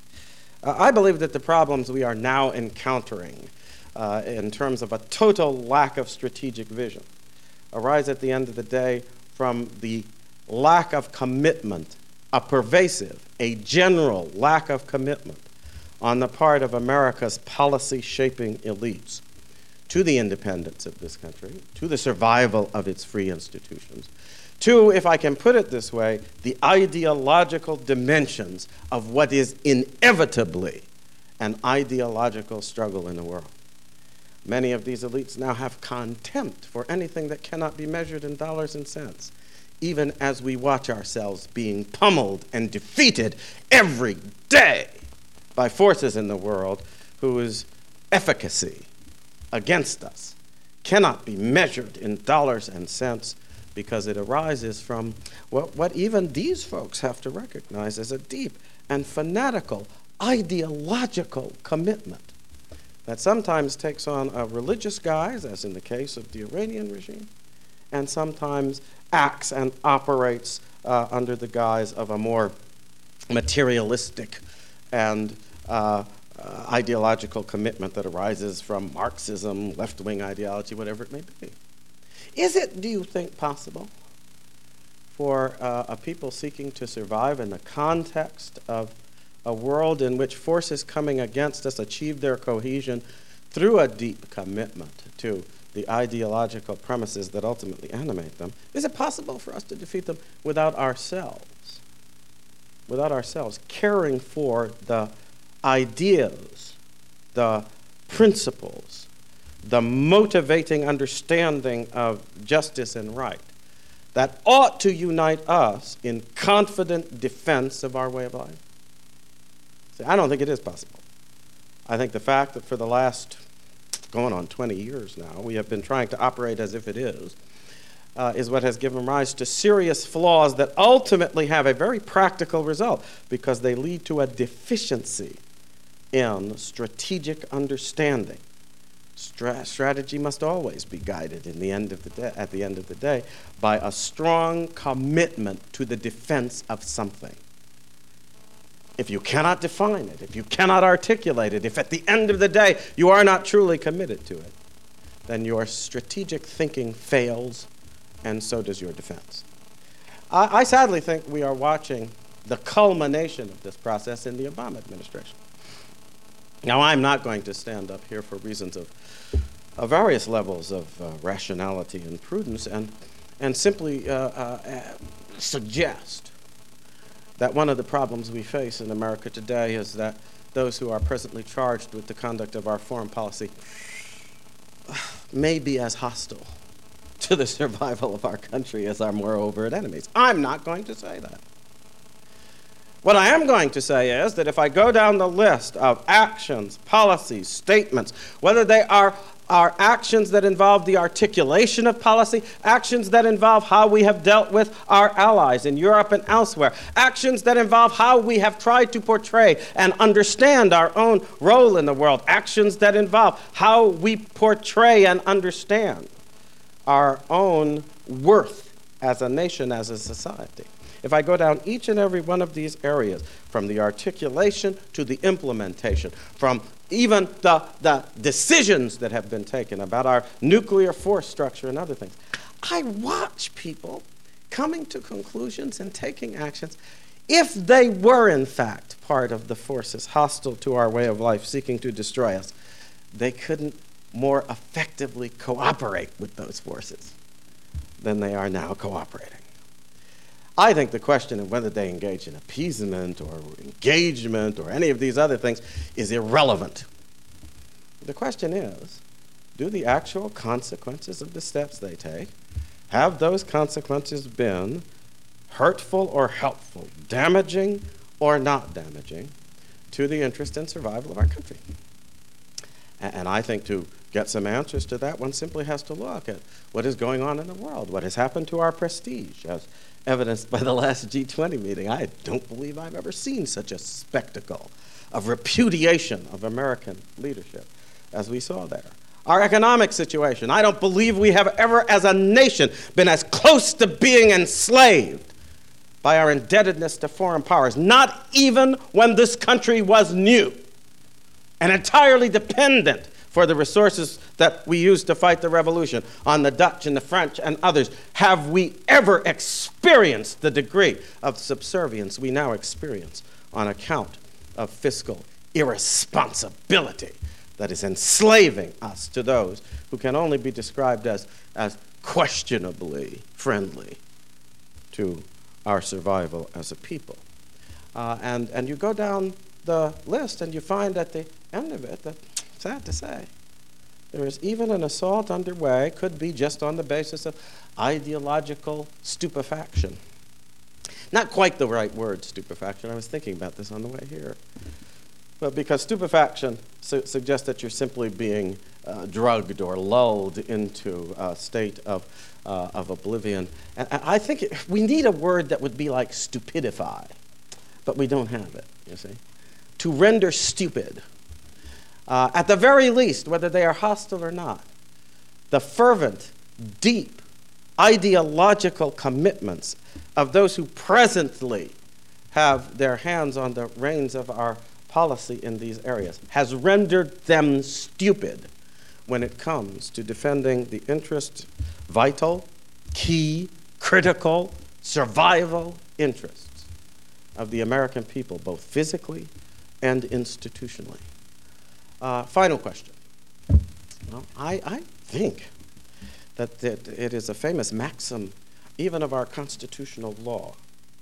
Uh, I believe that the problems we are now encountering uh, in terms of a total lack of strategic vision arise at the end of the day from the lack of commitment, a pervasive, a general lack of commitment on the part of America's policy-shaping elites to the independence of this country, to the survival of its free institutions, to, if I can put it this way, the ideological dimensions of what is inevitably an ideological struggle in the world. Many of these elites now have contempt for anything that cannot be measured in dollars and cents, even as we watch ourselves being pummeled and defeated every day by forces in the world whose efficacy against us cannot be measured in dollars and cents, because it arises from what, what even these folks have to recognize as a deep and fanatical ideological commitment that sometimes takes on a religious guise, as in the case of the Iranian regime, and sometimes acts and operates uh, under the guise of a more materialistic and uh, Uh, ideological commitment that arises from Marxism, left-wing ideology, whatever it may be. Is it, do you think, possible for uh, a people seeking to survive in the context of a world in which forces coming against us achieve their cohesion through a deep commitment to the ideological premises that ultimately animate them? Is it possible for us to defeat them without ourselves, without ourselves caring for the ideas, the principles, the motivating understanding of justice and right that ought to unite us in confident defense of our way of life? See, I don't think it is possible. I think the fact that for the last, going on twenty years now, we have been trying to operate as if it is, Uh, is what has given rise to serious flaws that ultimately have a very practical result, because they lead to a deficiency in strategic understanding. Stra- strategy must always be guided in the end of the day, at the end of the day by a strong commitment to the defense of something. If you cannot define it, if you cannot articulate it, if at the end of the day you are not truly committed to it, then your strategic thinking fails, and so does your defense. I, I sadly think we are watching the culmination of this process in the Obama administration. Now, I'm not going to stand up here for reasons of, of various levels of uh, rationality and prudence and, and simply uh, uh, suggest that one of the problems we face in America today is that those who are presently charged with the conduct of our foreign policy may be as hostile to the survival of our country as our more overt enemies. I'm not going to say that. What I am going to say is that if I go down the list of actions, policies, statements, whether they are, are actions that involve the articulation of policy, actions that involve how we have dealt with our allies in Europe and elsewhere, actions that involve how we have tried to portray and understand our own role in the world, actions that involve how we portray and understand our own worth as a nation, as a society. If I go down each and every one of these areas, from the articulation to the implementation, from even the, the decisions that have been taken about our nuclear force structure and other things, I watch people coming to conclusions and taking actions. If they were, in fact, part of the forces hostile to our way of life, seeking to destroy us, they couldn't more effectively cooperate with those forces than they are now cooperating. I think the question of whether they engage in appeasement or engagement or any of these other things is irrelevant. The question is, do the actual consequences of the steps they take, have those consequences been hurtful or helpful, damaging or not damaging to the interest and survival of our country? And I think to get some answers to that, one simply has to look at what is going on in the world, what has happened to our prestige, as evidenced by the last G twenty meeting. I don't believe I've ever seen such a spectacle of repudiation of American leadership as we saw there. Our economic situation, I don't believe we have ever as a nation been as close to being enslaved by our indebtedness to foreign powers, not even when this country was new and entirely dependent for the resources that we used to fight the revolution on the Dutch and the French and others. Have we ever experienced the degree of subservience we now experience on account of fiscal irresponsibility that is enslaving us to those who can only be described as, as questionably friendly to our survival as a people? Uh, and, and you go down the list and you find at the end of it that, sad to say, there is even an assault underway, could be just on the basis of ideological stupefaction. Not quite the right word, stupefaction. I was thinking about this on the way here. But because stupefaction su- suggests that you're simply being uh, drugged or lulled into a state of, uh, of oblivion. And I think it, we need a word that would be like stupidify, but we don't have it, you see. To render stupid. Uh, at the very least, whether they are hostile or not, the fervent, deep, ideological commitments of those who presently have their hands on the reins of our policy in these areas has rendered them stupid when it comes to defending the interest, vital, key, critical, survival interests of the American people, both physically and institutionally. Uh, final question. Well, I, I think that, that it is a famous maxim, even of our constitutional law,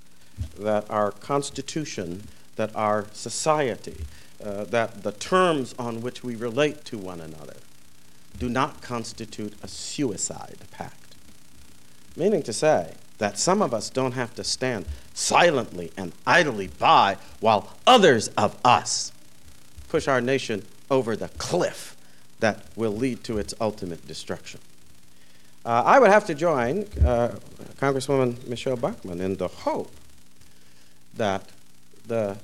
that our Constitution, that our society, uh, that the terms on which we relate to one another do not constitute a suicide pact. Meaning to say that some of us don't have to stand silently and idly by while others of us push our nation over the cliff that will lead to its ultimate destruction. Uh, I would have to join uh, Congresswoman Michelle Bachmann in the hope that the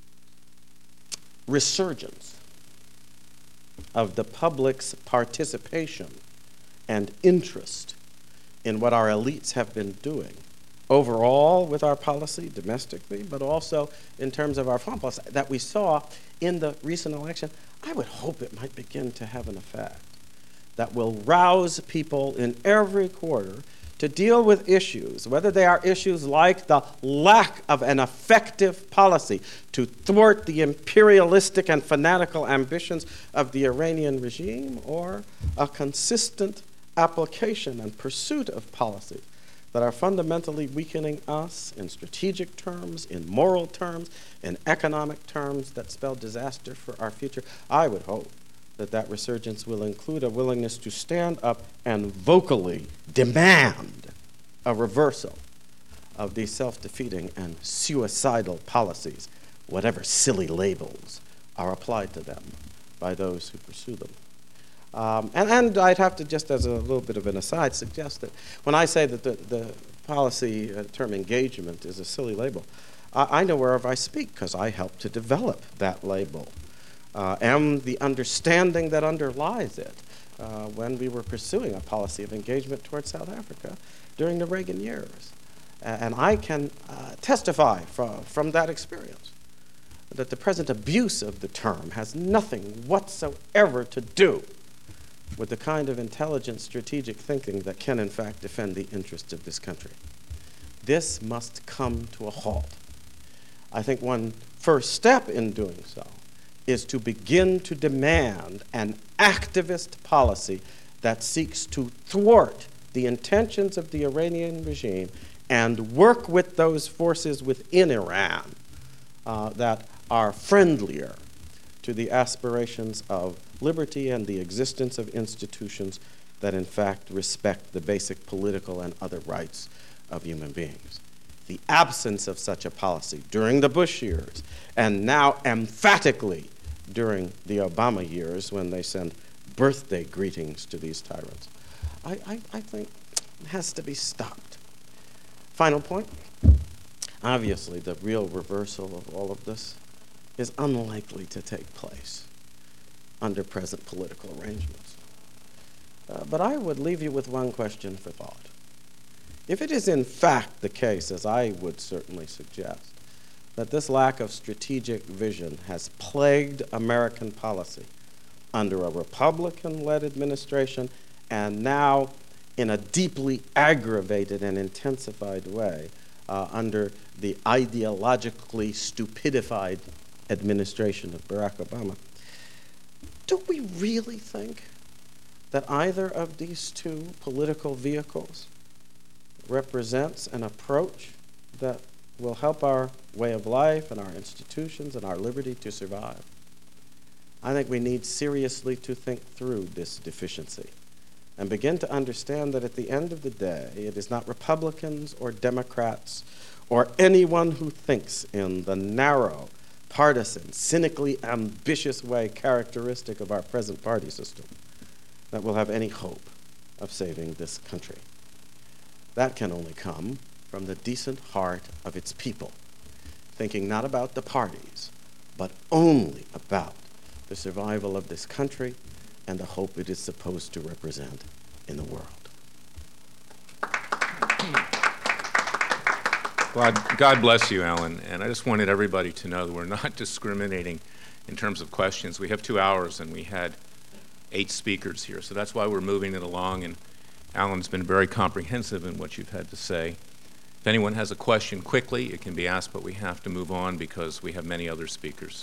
resurgence of the public's participation and interest in what our elites have been doing overall with our policy domestically, but also in terms of our foreign policy that we saw in the recent election, I would hope it might begin to have an effect that will rouse people in every quarter to deal with issues, whether they are issues like the lack of an effective policy to thwart the imperialistic and fanatical ambitions of the Iranian regime, or a consistent application and pursuit of policies that are fundamentally weakening us in strategic terms, in moral terms, in economic terms that spell disaster for our future. I would hope that that resurgence will include a willingness to stand up and vocally demand a reversal of these self-defeating and suicidal policies, whatever silly labels are applied to them by those who pursue them. Um, and, and I'd have to, just as a little bit of an aside, suggest that when I say that the, the policy uh, term engagement is a silly label, I, I know wherever I speak because I helped to develop that label. Uh, and the understanding that underlies it uh, when we were pursuing a policy of engagement towards South Africa during the Reagan years. Uh, and I can uh, testify from, from that experience that the present abuse of the term has nothing whatsoever to do with the kind of intelligent strategic thinking that can in fact defend the interests of this country. This must come to a halt. I think one first step in doing so is to begin to demand an activist policy that seeks to thwart the intentions of the Iranian regime and work with those forces within Iran uh, that are friendlier to the aspirations of liberty and the existence of institutions that in fact respect the basic political and other rights of human beings. The absence of such a policy during the Bush years, and now emphatically during the Obama years when they send birthday greetings to these tyrants, I, I, I think has to be stopped. Final point. Obviously, the real reversal of all of this is unlikely to take place under present political arrangements. Uh, but I would leave you with one question for thought. If it is in fact the case, as I would certainly suggest, that this lack of strategic vision has plagued American policy under a Republican-led administration and now in a deeply aggravated and intensified way uh, under the ideologically stupidified administration of Barack Obama, do we really think that either of these two political vehicles represents an approach that will help our way of life and our institutions and our liberty to survive? I think we need seriously to think through this deficiency and begin to understand that at the end of the day, it is not Republicans or Democrats or anyone who thinks in the narrow, partisan, cynically ambitious way characteristic of our present party system that will have any hope of saving this country. That can only come from the decent heart of its people, thinking not about the parties, but only about the survival of this country and the hope it is supposed to represent in the world. God, God bless you, Alan. And I just wanted everybody to know that we're not discriminating in terms of questions. We have two hours and we had eight speakers here, so that's why we're moving it along. And Alan's been very comprehensive in what you've had to say. If anyone has a question quickly, it can be asked, but we have to move on because we have many other speakers.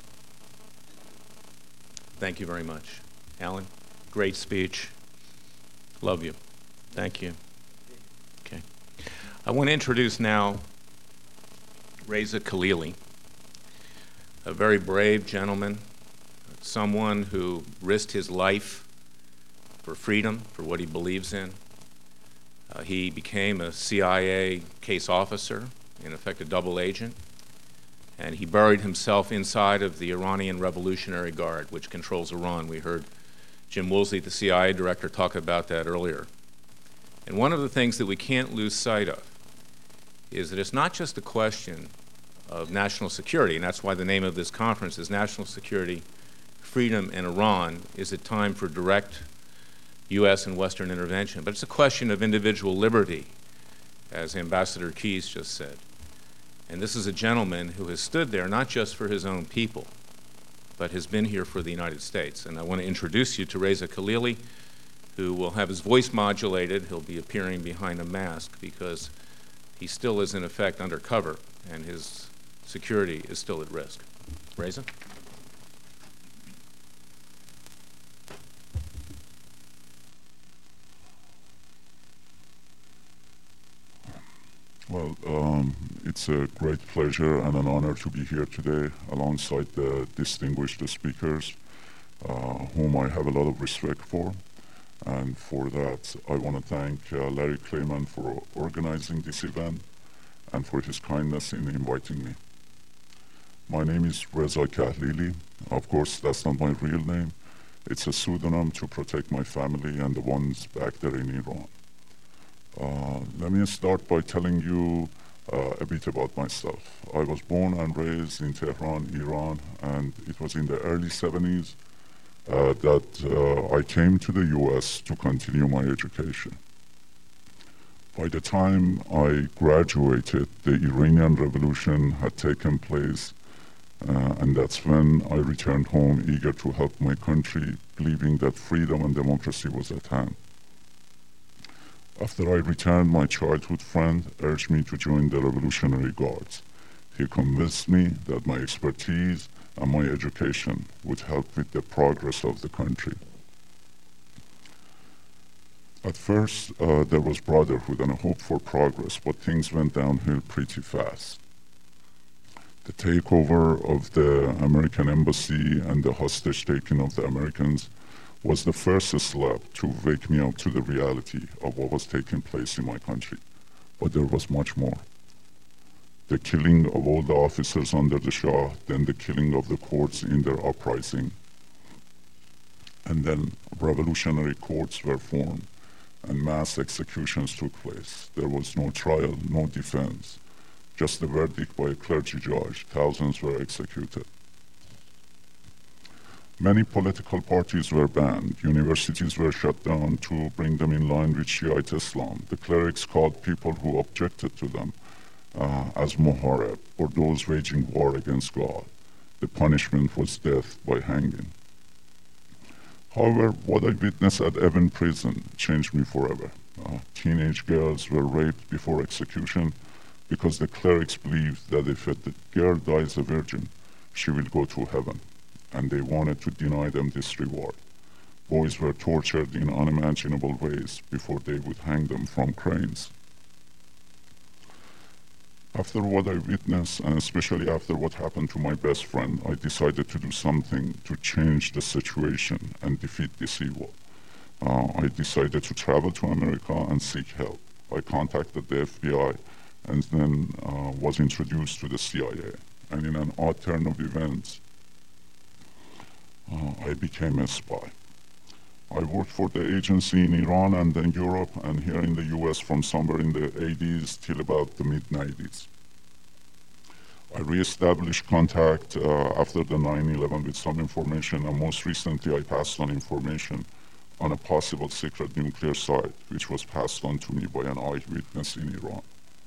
Thank you very much. Alan, great speech. Love you. Thank you. Okay. I want to introduce now Reza Khalili, a very brave gentleman, someone who risked his life for freedom, for what he believes in. Uh, he became a C I A case officer, in effect a double agent, and he buried himself inside of the Iranian Revolutionary Guard, which controls Iran. We heard Jim Woolsey, the C I A director, talk about that earlier. And one of the things that we can't lose sight of is that it's not just a question of national security, and that's why the name of this conference is National Security, Freedom, and Iran. Is it time for direct U S and Western intervention? But it's a question of individual liberty, as Ambassador Keyes just said. And this is a gentleman who has stood there not just for his own people, but has been here for the United States. And I want to introduce you to Reza Khalili, who will have his voice modulated. He'll be appearing behind a mask because he still is in effect undercover and his security is still at risk. Reza? Well, um, it's a great pleasure and an honor to be here today alongside the distinguished speakers, uh, whom I have a lot of respect for. And for that, I want to thank uh, Larry Klayman for organizing this event and for his kindness in inviting me. My name is Reza Khalili. Of course, that's not my real name. It's a pseudonym to protect my family and the ones back there in Iran. Uh, let me start by telling you uh, a bit about myself. I was born and raised in Tehran, Iran, and it was in the early seventies uh, that uh, I came to the U S to continue my education. By the time I graduated, the Iranian Revolution had taken place, uh, and that's when I returned home eager to help my country, believing that freedom and democracy was at hand. After I returned, my childhood friend urged me to join the Revolutionary Guards. He convinced me that my expertise and my education would help with the progress of the country. At first, uh, there was brotherhood and a hope for progress, but things went downhill pretty fast. The takeover of the American embassy and the hostage taking of the Americans was the first step to wake me up to the reality of what was taking place in my country. But there was much more. The killing of all the officers under the Shah, then the killing of the Kurds in their uprising, and then revolutionary courts were formed and mass executions took place. There was no trial, no defense, just a verdict by a clergy judge. Thousands were executed. Many political parties were banned. Universities were shut down to bring them in line with Shiite Islam. The clerics called people who objected to them uh, as muharib, or those waging war against God. The punishment was death by hanging. However, what I witnessed at Evin prison changed me forever. Uh, teenage girls were raped before execution because the clerics believed that if a girl dies a virgin, she will go to heaven, and they wanted to deny them this reward. Boys were tortured in unimaginable ways before they would hang them from cranes. After what I witnessed, and especially after what happened to my best friend, I decided to do something to change the situation and defeat this evil. Uh, I decided to travel to America and seek help. I contacted the F B I and then uh, was introduced to the C I A. And in an odd turn of events, uh, I became a spy. I worked for the agency in Iran and then Europe and here in the U S from somewhere in the eighties till about the mid nineties. I reestablished contact uh, after the nine eleven with some information, and most recently I passed on information on a possible secret nuclear site, which was passed on to me by an eyewitness in Iran.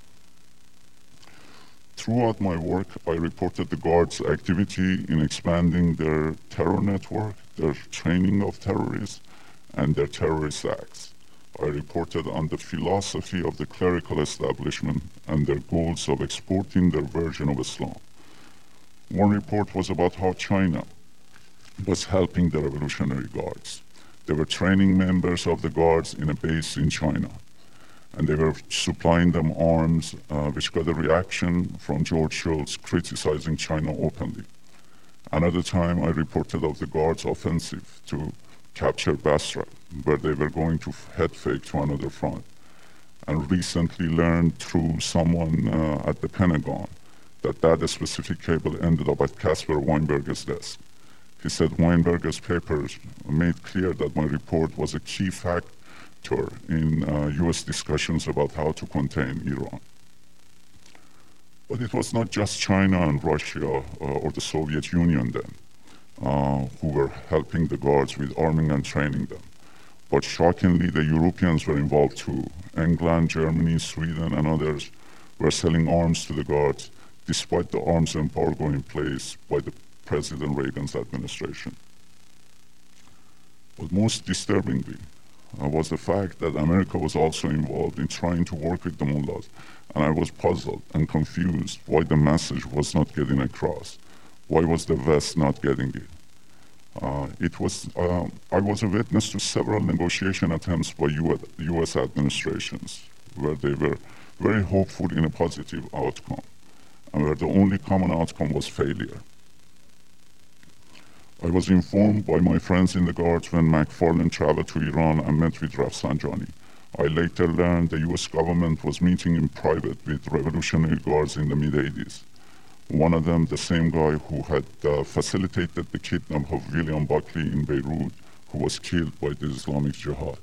Throughout my work, I reported the Guards' activity in expanding their terror network, their training of terrorists, and their terrorist acts. I reported on the philosophy of the clerical establishment and their goals of exporting their version of Islam. One report was about how China was helping the Revolutionary Guards. They were training members of the Guards in a base in China, and they were supplying them arms, uh, which got a reaction from George Shultz criticizing China openly. Another time I reported of the Guards' offensive to capture Basra, where they were going to head fake to another front, and recently learned through someone uh, at the Pentagon that that specific cable ended up at Caspar Weinberger's desk. He said Weinberger's papers made clear that my report was a key factor in uh, U S discussions about how to contain Iran. But it was not just China and Russia uh, or the Soviet Union then Uh, who were helping the Guards with arming and training them. But shockingly, the Europeans were involved too. England, Germany, Sweden, and others were selling arms to the Guards, despite the arms embargo in place by the President Reagan's administration. But most disturbingly uh, was the fact that America was also involved in trying to work with the mullahs, and I was puzzled and confused why the message was not getting across. Why was the West not getting it? Uh, it was, uh, I was a witness to several negotiation attempts by U S administrations where they were very hopeful in a positive outcome and where the only common outcome was failure. I was informed by my friends in the Guards when McFarlane traveled to Iran and met with Rafsanjani. I later learned the U S government was meeting in private with Revolutionary Guards in the mid eighties. One of them, the same guy who had uh, facilitated the kidnap of William Buckley in Beirut, who was killed by the Islamic Jihad.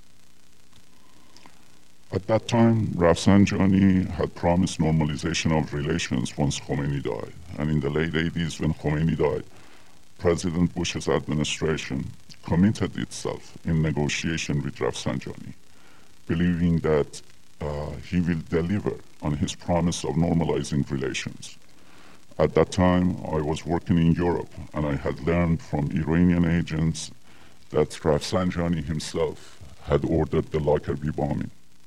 At that time, Rafsanjani had promised normalization of relations once Khomeini died. And in the late eighties, when Khomeini died, President Bush's administration committed itself in negotiation with Rafsanjani, believing that uh, he will deliver on his promise of normalizing relations. At that time, I was working in Europe, and I had learned from Iranian agents that Rafsanjani himself had ordered the Lockerbie bombing,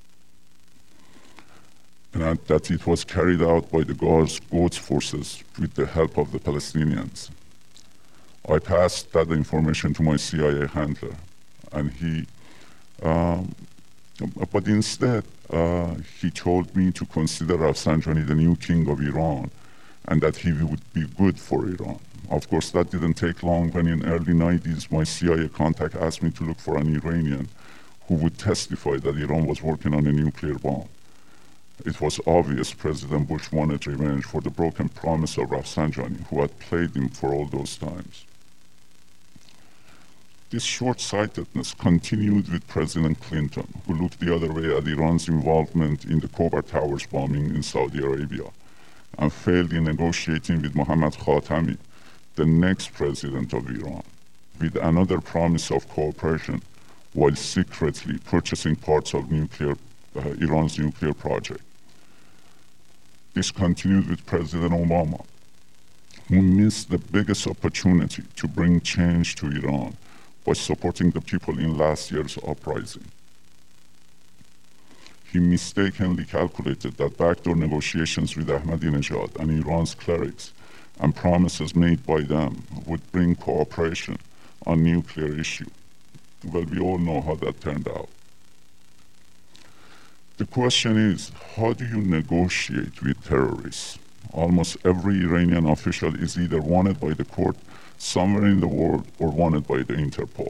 and that it was carried out by the Guards' Quds forces with the help of the Palestinians. I passed that information to my C I A handler, and he um, But instead, uh, he told me to consider Rafsanjani the new king of Iran and that he would be good for Iran. Of course, that didn't take long when in early nineties, my C I A contact asked me to look for an Iranian who would testify that Iran was working on a nuclear bomb. It was obvious President Bush wanted revenge for the broken promise of Rafsanjani, who had played him for all those times. This short-sightedness continued with President Clinton, who looked the other way at Iran's involvement in the Khobar Towers bombing in Saudi Arabia and failed in negotiating with Mohammad Khatami, the next president of Iran, with another promise of cooperation while secretly purchasing parts of nuclear, uh, Iran's nuclear project. This continued with President Obama, who missed the biggest opportunity to bring change to Iran by supporting the people in last year's uprising. He mistakenly calculated that backdoor negotiations with Ahmadinejad and Iran's clerics and promises made by them would bring cooperation on nuclear issue. Well, we all know how that turned out. The question is, how do you negotiate with terrorists? Almost every Iranian official is either wanted by the court somewhere in the world or wanted by the Interpol.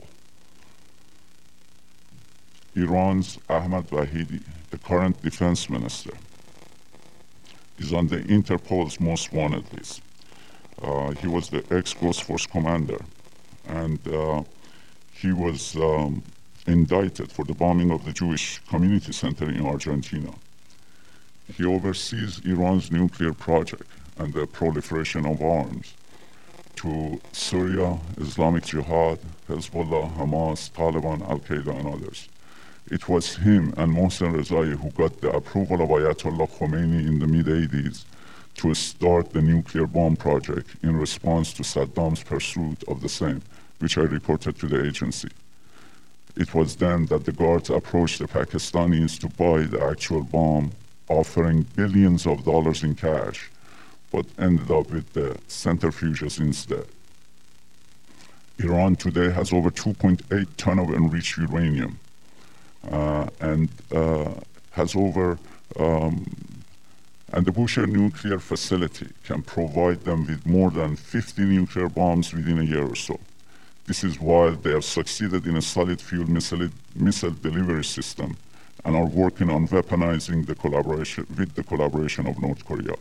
Iran's Ahmad Vahidi, the current defense minister, is on the Interpol's most wanted list. Uh, he was the ex-Ghost Force commander, and uh, he was um, indicted for the bombing of the Jewish Community Center in Argentina. He oversees Iran's nuclear project and the proliferation of arms to Syria, Islamic Jihad, Hezbollah, Hamas, Taliban, Al-Qaeda, and others. It was him and Mohsen Rezai who got the approval of Ayatollah Khomeini in the mid-eighties to start the nuclear bomb project in response to Saddam's pursuit of the same, which I reported to the agency. It was then that the guards approached the Pakistanis to buy the actual bomb, offering billions of dollars in cash, but ended up with the centrifuges instead. Iran today has over two point eight ton of enriched uranium uh, and uh, has over, um, and the Bushehr nuclear facility can provide them with more than fifty nuclear bombs within a year or so. This is while they have succeeded in a solid fuel missile, missile delivery system and are working on weaponizing the collaboration with the collaboration of North Korea.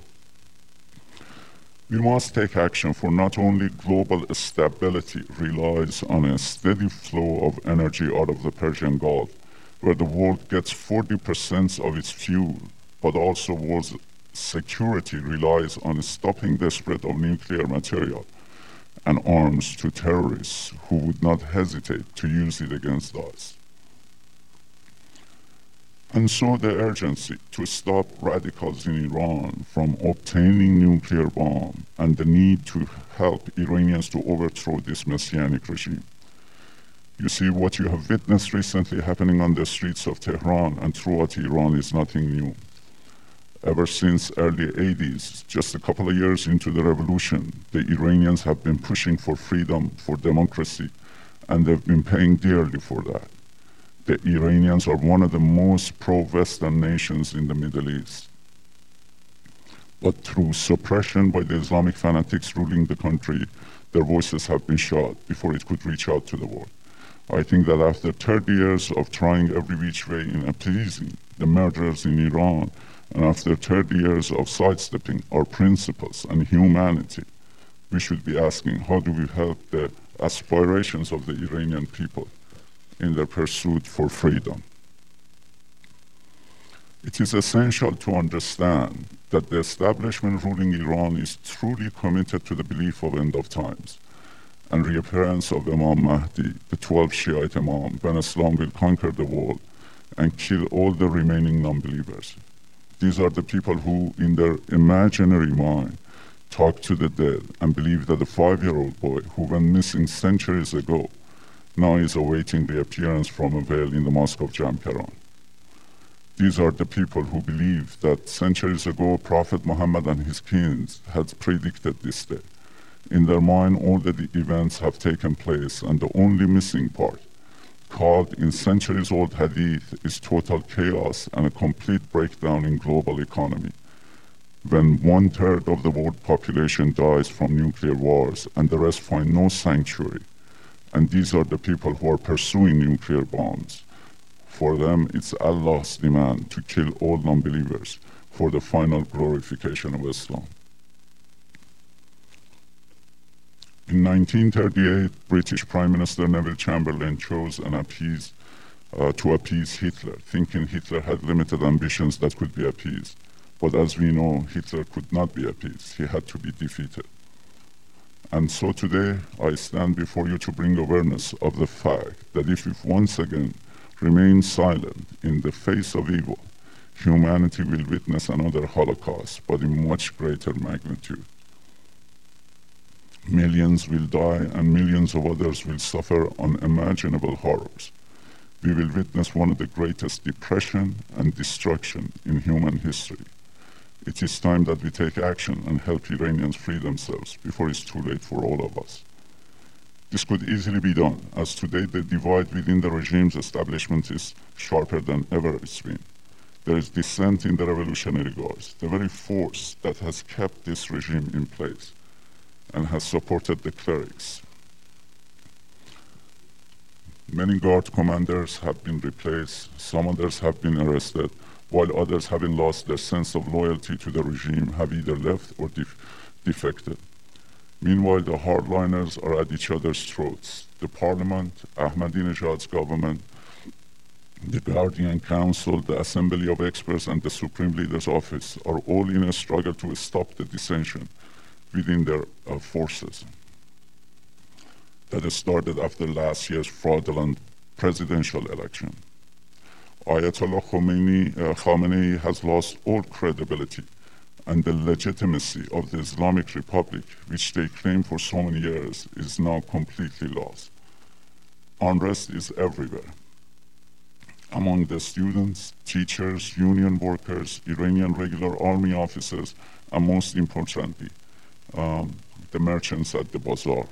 We must take action, for not only global stability relies on a steady flow of energy out of the Persian Gulf, where the world gets forty percent of its fuel, but also world's security relies on stopping the spread of nuclear material and arms to terrorists who would not hesitate to use it against us. And so the urgency to stop radicals in Iran from obtaining nuclear bomb and the need to help Iranians to overthrow this messianic regime. You see, what you have witnessed recently happening on the streets of Tehran and throughout Iran is nothing new. Ever since early eighties, just a couple of years into the revolution, the Iranians have been pushing for freedom, for democracy, and they've been paying dearly for that. The Iranians are one of the most pro-Western nations in the Middle East. But through suppression by the Islamic fanatics ruling the country, their voices have been shut before it could reach out to the world. I think that after thirty years of trying every which way in appeasing the murderers in Iran, and after thirty years of sidestepping our principles and humanity, we should be asking, how do we help the aspirations of the Iranian people in their pursuit for freedom? It is essential to understand that the establishment ruling Iran is truly committed to the belief of end of times and reappearance of Imam Mahdi, the twelfth Shiite Imam, when Islam will conquer the world and kill all the remaining non-believers. These are the people who, in their imaginary mind, talk to the dead and believe that the five-year-old boy who went missing centuries ago now is awaiting the appearance from a veil in the Mosque of Jamkaran. These are the people who believe that centuries ago Prophet Muhammad and his kings had predicted this day. In their mind, all the events have taken place, and the only missing part called in centuries-old hadith is total chaos and a complete breakdown in global economy. When one-third of the world population dies from nuclear wars and the rest find no sanctuary, and these are the people who are pursuing nuclear bombs. For them, it's Allah's demand to kill all non-believers for the final glorification of Islam. In nineteen thirty-eight, British Prime Minister Neville Chamberlain chose an appease, uh, to appease Hitler, thinking Hitler had limited ambitions that could be appeased. But as we know, Hitler could not be appeased. He had to be defeated. And so today, I stand before you to bring awareness of the fact that if we once again remain silent in the face of evil, humanity will witness another Holocaust, but in much greater magnitude. Millions will die and millions of others will suffer unimaginable horrors. We will witness one of the greatest depression and destruction in human history. It is time that we take action and help Iranians free themselves before it's too late for all of us. This could easily be done, as today the divide within the regime's establishment is sharper than ever it's been. There is dissent in the Revolutionary Guards, the very force that has kept this regime in place and has supported the clerics. Many guard commanders have been replaced, some others have been arrested, while others, having lost their sense of loyalty to the regime, have either left or def defected. Meanwhile, the hardliners are at each other's throats. The parliament, Ahmadinejad's government, the Guardian Council, the Assembly of Experts, and the Supreme Leader's office are all in a struggle to stop the dissension within their uh, forces that started after last year's fraudulent presidential election. Ayatollah Khomeini, uh, Khamenei has lost all credibility and the legitimacy of the Islamic Republic, which they claimed for so many years, is now completely lost. Unrest is everywhere. Among the students, teachers, union workers, Iranian regular army officers, and most importantly, um, the merchants at the bazaar.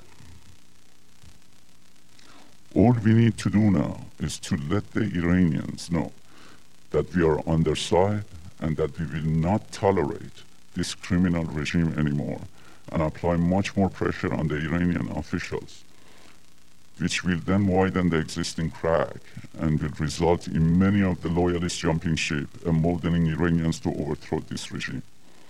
All we need to do now is to let the Iranians know that we are on their side and that we will not tolerate this criminal regime anymore, and apply much more pressure on the Iranian officials, which will then widen the existing crack and will result in many of the loyalists jumping ship, emboldening Iranians to overthrow this regime.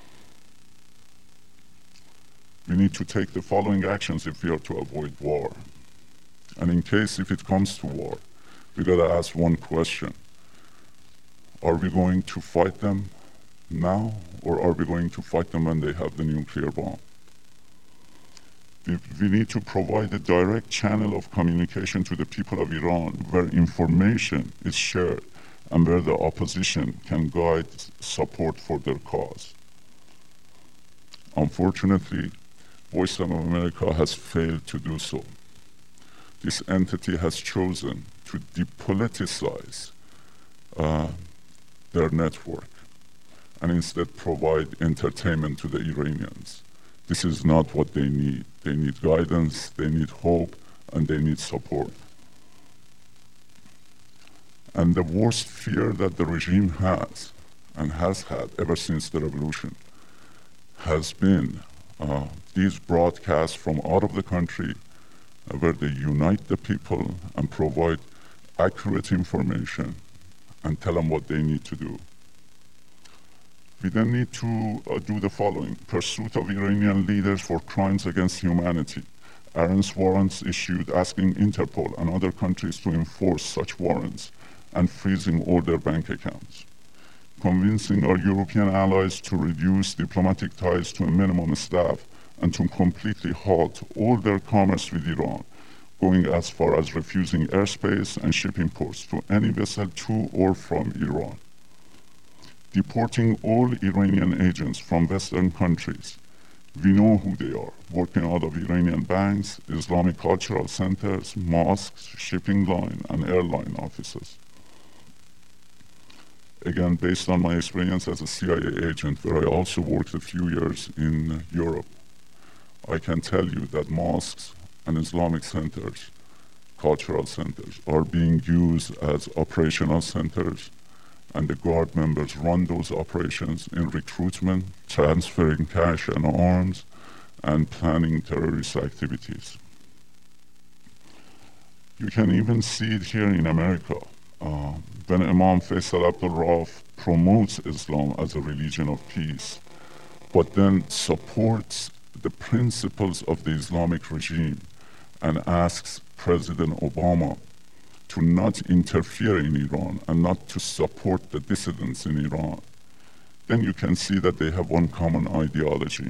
We need to take the following actions if we are to avoid war. And in case if it comes to war, we gotta ask one question. Are we going to fight them now, or are we going to fight them when they have the nuclear bomb? We, we need to provide a direct channel of communication to the people of Iran where information is shared and where the opposition can guide support for their cause. Unfortunately, Voice of America has failed to do so. This entity has chosen to depoliticize uh, their network and instead provide entertainment to the Iranians. This is not what they need. They need guidance, they need hope, and they need support. And the worst fear that the regime has, and has had ever since the revolution, has been uh, these broadcasts from out of the country uh, where they unite the people and provide accurate information and tell them what they need to do. We then need to uh, do the following: pursuit of Iranian leaders for crimes against humanity, arrest warrants issued asking Interpol and other countries to enforce such warrants, and freezing all their bank accounts. Convincing our European allies to reduce diplomatic ties to a minimum staff and to completely halt all their commerce with Iran, going as far as refusing airspace and shipping ports to any vessel to or from Iran. Deporting all Iranian agents from Western countries. We know who they are, working out of Iranian banks, Islamic cultural centers, mosques, shipping line, and airline offices. Again, based on my experience as a C I A agent, where I also worked a few years in Europe, I can tell you that mosques and Islamic centers cultural centers are being used as operational centers, and the Guard members run those operations in recruitment, transferring cash and arms, and planning terrorist activities. You can even see it here in America. Uh, when Imam Faisal Abdul Rauf promotes Islam as a religion of peace, but then supports the principles of the Islamic regime and asks President Obama to not interfere in Iran and not to support the dissidents in Iran, then you can see that they have one common ideology.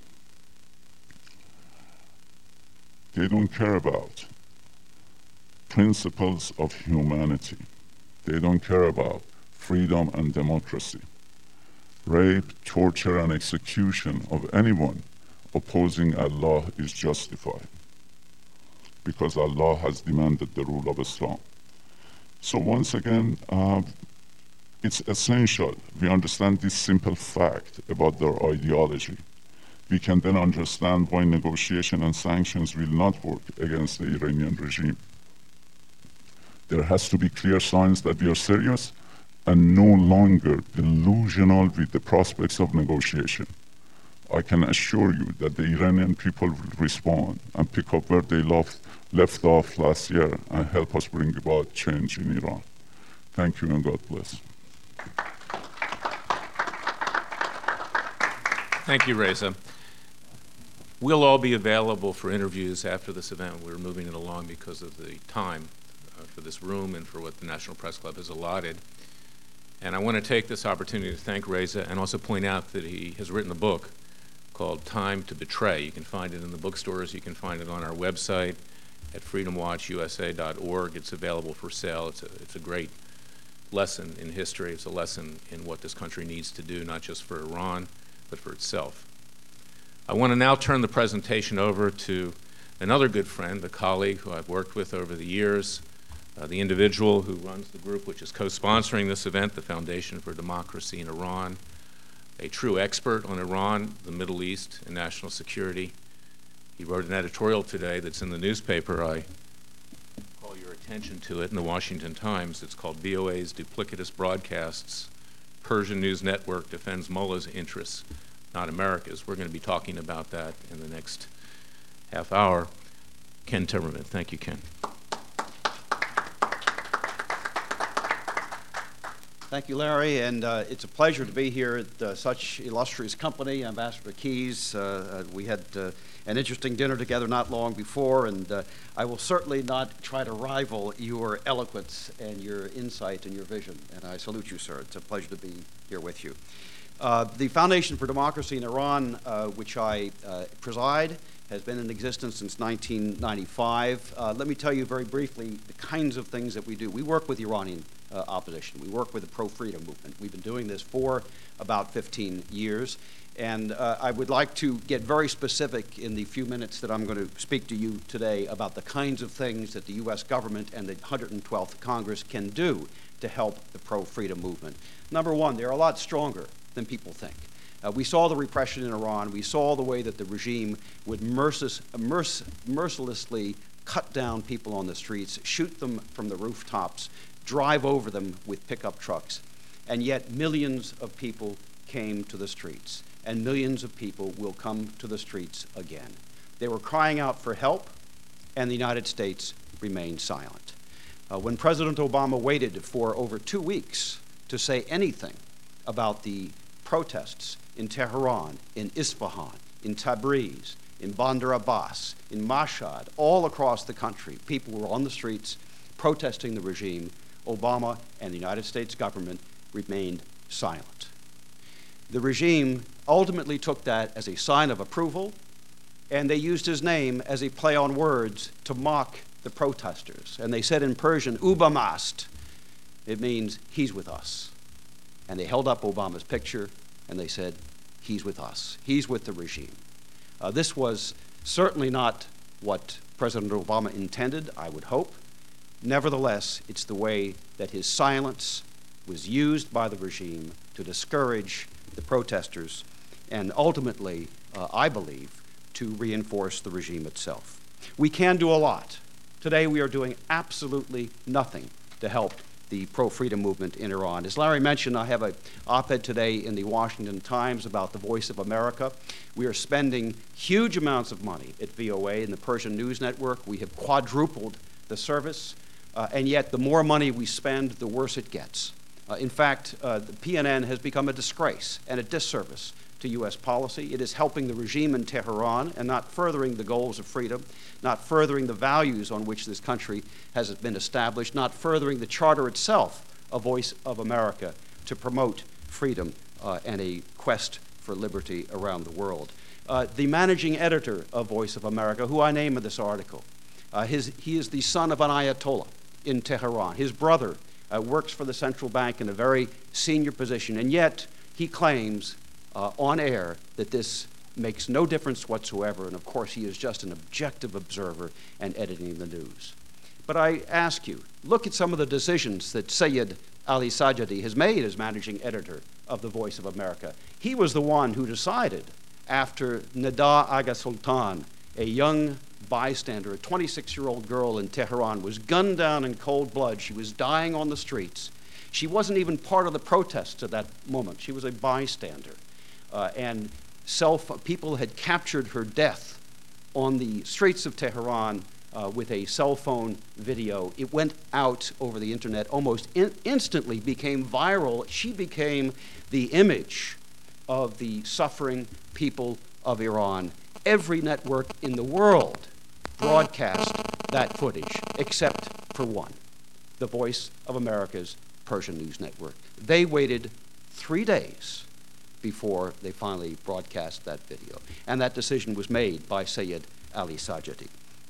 They don't care about principles of humanity. They don't care about freedom and democracy. Rape, torture, and execution of anyone opposing Allah is justified because Allah has demanded the rule of Islam. So once again, uh, it's essential we understand this simple fact about their ideology. We can then understand why negotiation and sanctions will not work against the Iranian regime. There has to be clear signs that we are serious and no longer delusional with the prospects of negotiation. I can assure you that the Iranian people will respond and pick up where they left, left off last year and help us bring about change in Iran. Thank you and God bless. Thank you, Reza. We'll all be available for interviews after this event. We're moving it along because of the time uh, for this room and for what the National Press Club has allotted. And I want to take this opportunity to thank Reza and also point out that he has written a book called Time to Betray. You can find it in the bookstores. You can find it on our website at freedom watch U S A dot org. It's available for sale. It's a, it's a great lesson in history. It's a lesson in what this country needs to do, not just for Iran, but for itself. I want to now turn the presentation over to another good friend, a colleague who I've worked with over the years, uh, the individual who runs the group which is co-sponsoring this event, the Foundation for Democracy in Iran, a true expert on Iran, the Middle East, and national security. He wrote an editorial today that's in the newspaper. I call your attention to it in the Washington Times. It's called V O A's Duplicitous Broadcasts. Persian News Network defends mullah's interests, not America's. We're going to be talking about that in the next half hour. Ken Timmerman. Thank you, Ken. Thank you, Larry, and uh, it's a pleasure to be here at uh, such illustrious company. Ambassador Keyes, uh, uh, we had uh, an interesting dinner together not long before, and uh, I will certainly not try to rival your eloquence and your insight and your vision, and I salute you, sir. It's a pleasure to be here with you. Uh, the Foundation for Democracy in Iran, uh, which I uh, preside, has been in existence since nineteen ninety-five. Uh, let me tell you very briefly the kinds of things that we do. We work with Iranian uh, opposition. We work with the pro-freedom movement. We've been doing this for about fifteen years. And uh, I would like to get very specific in the few minutes that I'm going to speak to you today about the kinds of things that the U S government and the one hundred twelfth Congress can do to help the pro-freedom movement. Number one, they're a lot stronger than people think. Uh, we saw the repression in Iran. We saw the way that the regime would merciless, merc mercilessly cut down people on the streets, shoot them from the rooftops, drive over them with pickup trucks. And yet millions of people came to the streets, and millions of people will come to the streets again. They were crying out for help, and the United States remained silent. Uh, when President Obama waited for over two weeks to say anything about the protests in Tehran, in Isfahan, in Tabriz, in Bandar Abbas, in Mashhad, all across the country, people were on the streets protesting the regime. Obama and the United States government remained silent. The regime ultimately took that as a sign of approval, and they used his name as a play on words to mock the protesters. And they said in Persian, Ubamast. It means he's with us. And they held up Obama's picture, and they said, he's with us. He's with the regime. Uh, this was certainly not what President Obama intended, I would hope. Nevertheless, it's the way that his silence was used by the regime to discourage the protesters and ultimately, uh, I believe, to reinforce the regime itself. We can do a lot. Today, we are doing absolutely nothing to help the pro-freedom movement in Iran. As Larry mentioned, I have an op-ed today in the Washington Times about the Voice of America. We are spending huge amounts of money at V O A and the Persian News Network. We have quadrupled the service, uh, and yet the more money we spend, the worse it gets. Uh, in fact, uh, the P N N has become a disgrace and a disservice to U S policy. It is helping the regime in Tehran and not furthering the goals of freedom, not furthering the values on which this country has been established, not furthering the charter itself, a Voice of America, to promote freedom uh, and a quest for liberty around the world. Uh, the managing editor of Voice of America, who I name in this article, uh, his, he is the son of an Ayatollah in Tehran. His brother uh, works for the central bank in a very senior position, and yet he claims Uh, on air that this makes no difference whatsoever, and of course he is just an objective observer and editing the news. But I ask you, look at some of the decisions that Sayyid Ali Sajadi has made as managing editor of the Voice of America. He was the one who decided, after Nida Aga Sultan, a young bystander, a twenty-six-year-old girl in Tehran, was gunned down in cold blood. She was dying on the streets. She wasn't even part of the protests at that moment. She was a bystander. Uh, and cell people had captured her death on the streets of Tehran uh, with a cell phone video. It went out over the internet, almost in instantly became viral. She became the image of the suffering people of Iran. Every network in the world broadcast that footage, except for one, the Voice of America's Persian News Network. They waited three days before they finally broadcast that video. And that decision was made by Sayyid Ali Sajadi.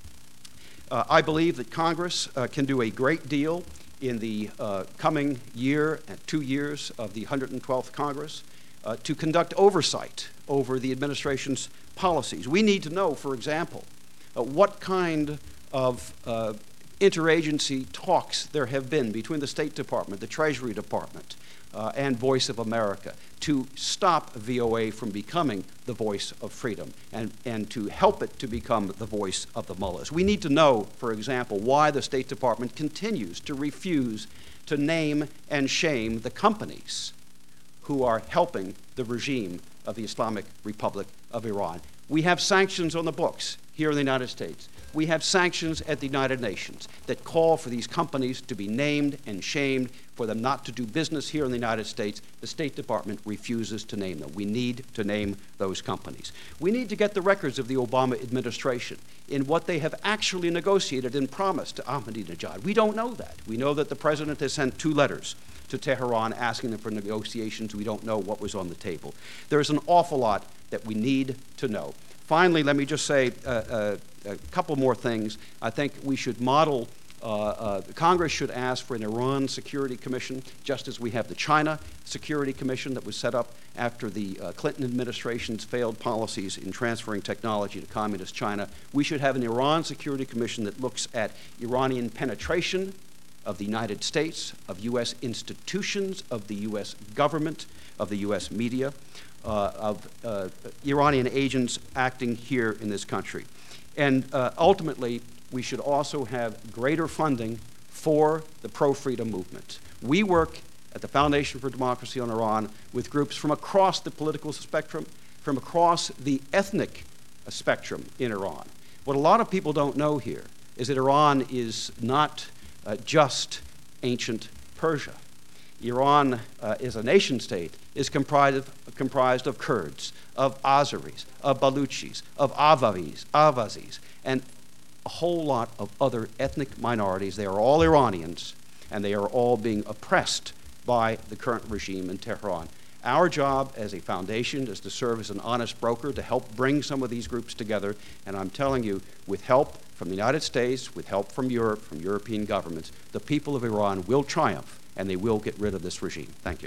Uh, I believe that Congress uh, can do a great deal in the uh, coming year and two years of the one hundred twelfth Congress uh, to conduct oversight over the administration's policies. We need to know, for example, uh, what kind of uh, interagency talks there have been between the State Department, the Treasury Department, Uh, and Voice of America to stop V O A from becoming the voice of freedom and, and to help it to become the voice of the mullahs. We need to know, for example, why the State Department continues to refuse to name and shame the companies who are helping the regime of the Islamic Republic of Iran. We have sanctions on the books here in the United States. We have sanctions at the United Nations that call for these companies to be named and shamed, for them not to do business here in the United States. The State Department refuses to name them. We need to name those companies. We need to get the records of the Obama administration in what they have actually negotiated and promised to Ahmadinejad. We don't know that. We know that the president has sent two letters to Tehran asking them for negotiations. We don't know what was on the table. There's an awful lot that we need to know. Finally, let me just say uh, uh, a couple more things. I think we should model, uh, uh, Congress should ask for an Iran Security Commission, just as we have the China Security Commission that was set up after the uh, Clinton administration's failed policies in transferring technology to communist China. We should have an Iran Security Commission that looks at Iranian penetration of the United States, of U S institutions, of the U S government, of the U S media, uh, of uh, Iranian agents acting here in this country. And uh, ultimately, we should also have greater funding for the pro-freedom movement. We work at the Foundation for Democracy on Iran with groups from across the political spectrum, from across the ethnic spectrum in Iran. What a lot of people don't know here is that Iran is not uh, just ancient Persia. Iran, uh, as a nation state, is comprised of, comprised of Kurds, of Azeris, of Baluchis, of Avavis, Avazis, and a whole lot of other ethnic minorities. They are all Iranians, and they are all being oppressed by the current regime in Tehran. Our job as a foundation is to serve as an honest broker to help bring some of these groups together, and I'm telling you, with help from the United States, with help from Europe, from European governments, the people of Iran will triumph, and they will get rid of this regime. Thank you.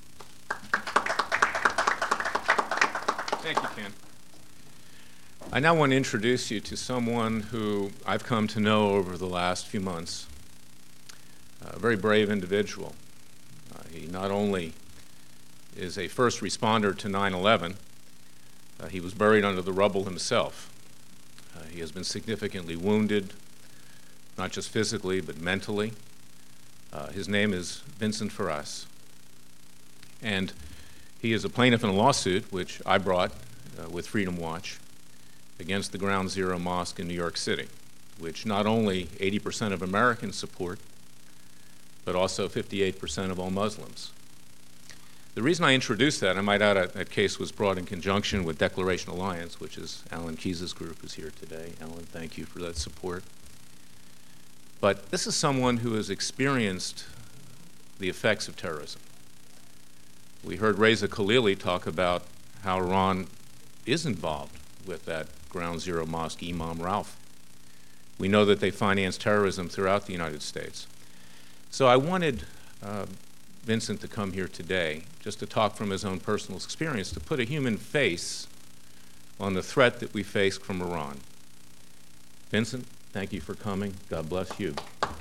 Thank you, Ken. I now want to introduce you to someone who I've come to know over the last few months, a very brave individual. Uh, he not only is a first responder to nine eleven, uh, he was buried under the rubble himself. Uh, he has been significantly wounded not just physically, but mentally. Uh, his name is Vincent Ferraz, and he is a plaintiff in a lawsuit which I brought uh, with Freedom Watch against the Ground Zero Mosque in New York City, which not only eighty percent of Americans support, but also fifty-eight percent of all Muslims. The reason I introduced that, I might add that that case was brought in conjunction with Declaration Alliance, which is Alan Keyes' group who's here today. Alan, thank you for that support. But this is someone who has experienced the effects of terrorism. We heard Reza Khalili talk about how Iran is involved with that Ground Zero Mosque, Imam Rauf. We know that they finance terrorism throughout the United States. So I wanted uh, Vincent to come here today just to talk from his own personal experience, to put a human face on the threat that we face from Iran. Vincent, thank you for coming. God bless you.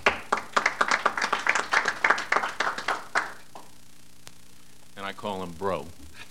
And I call him bro.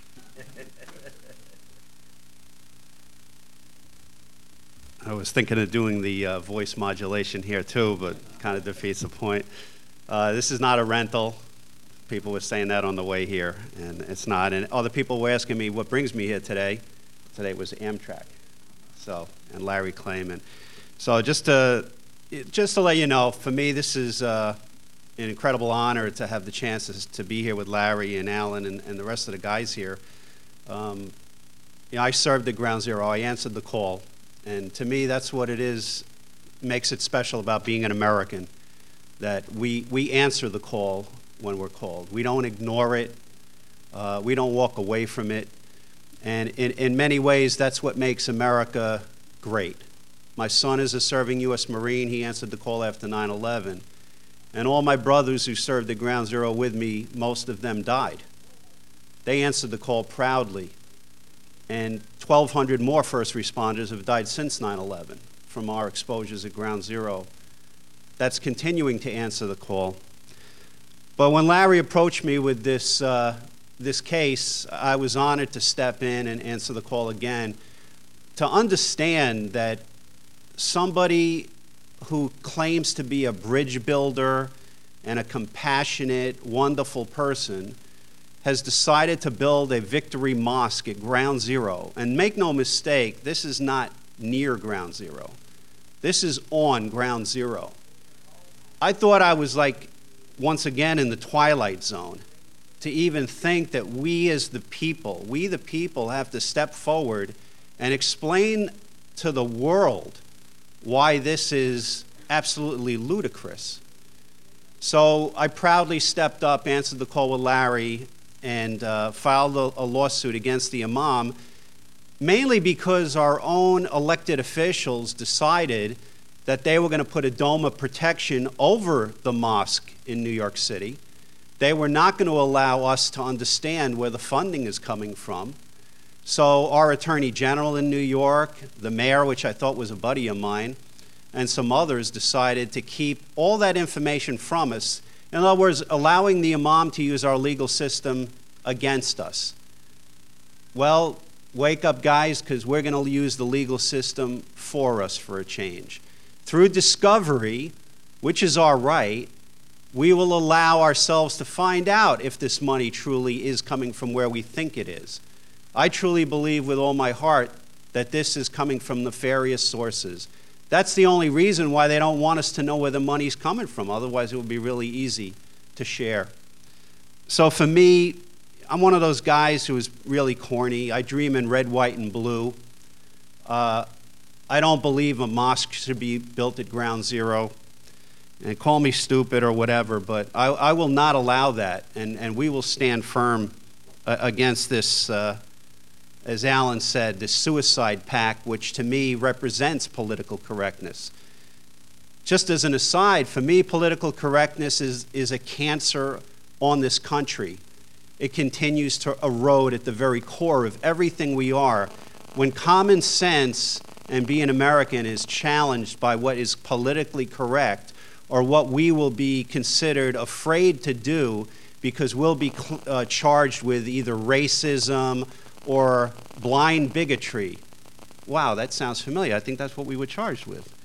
I was thinking of doing the uh, voice modulation here too, but kind of defeats the point. Uh, this is not a rental. People were saying that on the way here, and it's not. And other people were asking me what brings me here today. Today was Amtrak, so, and Larry Klayman. So just to, just to let you know, for me, this is uh, an incredible honor to have the chances to be here with Larry and Alan and, and the rest of the guys here. Um, you know, I served at Ground Zero. I answered the call. And to me, that's what it is, makes it special about being an American, that we, we answer the call when we're called. We don't ignore it. Uh, we don't walk away from it. And in, in many ways, that's what makes America great. My son is a serving U S Marine. He answered the call after nine eleven. And all my brothers who served at Ground Zero with me, most of them died. They answered the call proudly. And twelve hundred more first responders have died since nine eleven from our exposures at Ground Zero. That's continuing to answer the call. But when Larry approached me with this, uh, this case, I was honored to step in and answer the call again, to understand that somebody who claims to be a bridge builder and a compassionate, wonderful person has decided to build a Victory Mosque at Ground Zero. And make no mistake, this is not near Ground Zero. This is on Ground Zero. I thought I was like, once again, in the Twilight Zone, to even think that we as the people, we the people have to step forward and explain to the world why this is absolutely ludicrous. So I proudly stepped up, answered the call with Larry, and uh, filed a, a lawsuit against the imam, mainly because our own elected officials decided that they were going to put a dome of protection over the mosque in New York City. They were not going to allow us to understand where the funding is coming from. So our Attorney General in New York, the mayor, which I thought was a buddy of mine, and some others decided to keep all that information from us. In other words, allowing the imam to use our legal system against us. Well, wake up, guys, because we're going to use the legal system for us for a change. Through discovery, which is our right, we will allow ourselves to find out if this money truly is coming from where we think it is. I truly believe with all my heart that this is coming from nefarious sources. That's the only reason why they don't want us to know where the money's coming from. Otherwise, it would be really easy to share. So for me, I'm one of those guys who is really corny. I dream in red, white, and blue. Uh, I don't believe a mosque should be built at Ground Zero. And call me stupid or whatever, but I, I will not allow that. And, and we will stand firm uh, against this, uh, as Alan said, this suicide pact, which to me represents political correctness. Just as an aside, for me, political correctness is, is a cancer on this country. It continues to erode at the very core of everything we are. When common sense and being American is challenged by what is politically correct, or what we will be considered afraid to do because we'll be uh, charged with either racism or blind bigotry. Wow, that sounds familiar. I think that's what we were charged with.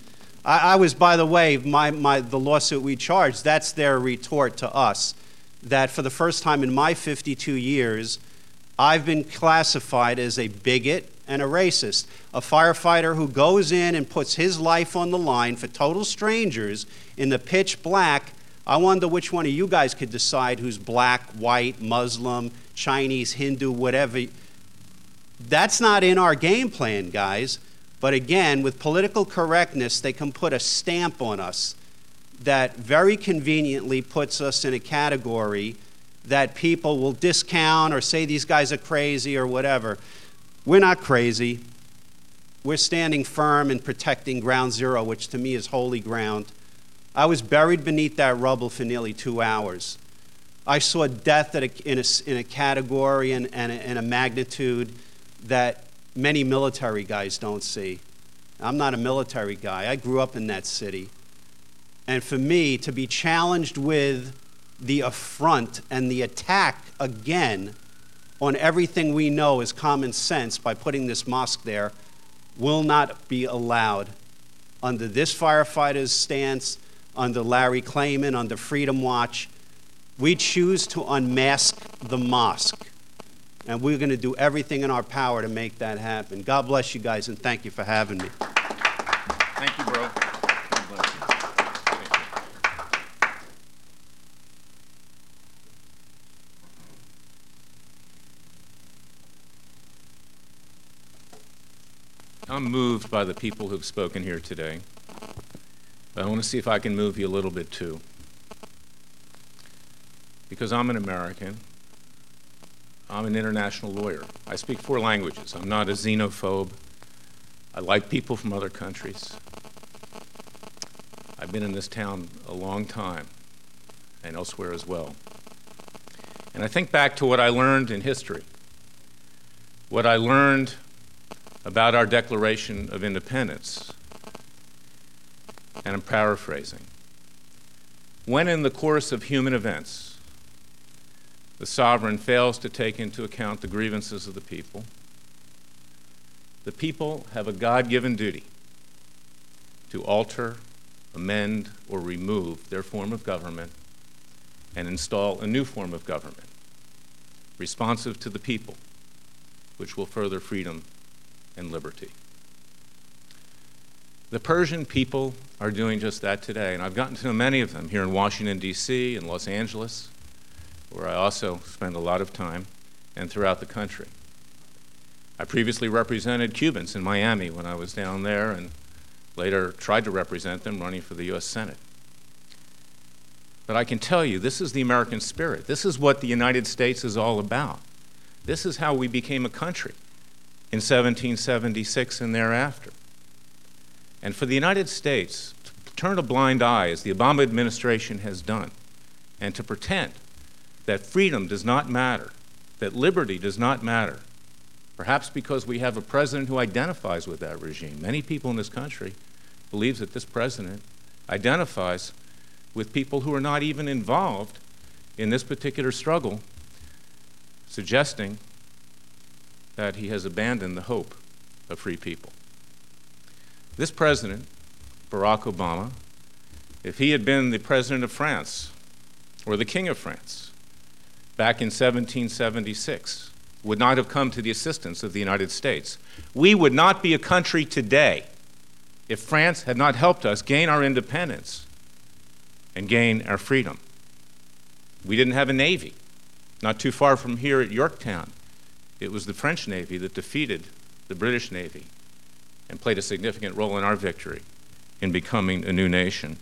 I, I was, by the way, my, my, the lawsuit we charged, that's their retort to us, that for the first time in my fifty-two years, I've been classified as a bigot and a racist. A firefighter who goes in and puts his life on the line for total strangers in the pitch black. I wonder which one of you guys could decide who's black, white, Muslim, Chinese, Hindu, whatever. That's not in our game plan, guys. But again, with political correctness, they can put a stamp on us that very conveniently puts us in a category that people will discount or say these guys are crazy or whatever. We're not crazy. We're standing firm and protecting ground zero, which to me is holy ground. I was buried beneath that rubble for nearly two hours. I saw death at a, in, a, in a category and, and, a, and a magnitude that many military guys don't see. I'm not a military guy. I grew up in that city. And for me, to be challenged with the affront and the attack again on everything we know is common sense by putting this mosque there will not be allowed under this firefighter's stance, under Larry Klayman, under Freedom Watch. We choose to unmask the mosque, and we're going to do everything in our power to make that happen. God bless you guys, and thank you for having me. Thank you, bro. God bless you. Thank you. I'm moved by the people who've spoken here today. But I want to see if I can move you a little bit too. Because I'm an American. I'm an international lawyer. I speak four languages. I'm not a xenophobe. I like people from other countries. I've been in this town a long time and elsewhere as well. And I think back to what I learned in history, what I learned about our Declaration of Independence, and I'm paraphrasing. When in the course of human events, the sovereign fails to take into account the grievances of the people, the people have a God-given duty to alter, amend, or remove their form of government and install a new form of government, responsive to the people, which will further freedom and liberty. The Persian people are doing just that today, and I've gotten to know many of them here in Washington, D C, and Los Angeles, where I also spend a lot of time, and throughout the country. I previously represented Cubans in Miami when I was down there, and later tried to represent them running for the U S Senate. But I can tell you, this is the American spirit. This is what the United States is all about. This is how we became a country in seventeen seventy-six and thereafter. And for the United States to turn a blind eye, as the Obama administration has done, and to pretend that freedom does not matter, that liberty does not matter, perhaps because we have a president who identifies with that regime. Many people in this country believe that this president identifies with people who are not even involved in this particular struggle, suggesting that he has abandoned the hope of free people. This president, Barack Obama, if he had been the president of France or the king of France back in seventeen seventy-six, would not have come to the assistance of the United States. We would not be a country today if France had not helped us gain our independence and gain our freedom. We didn't have a navy. Not too far from here at Yorktown, it was the French Navy that defeated the British Navy and played a significant role in our victory in becoming a new nation.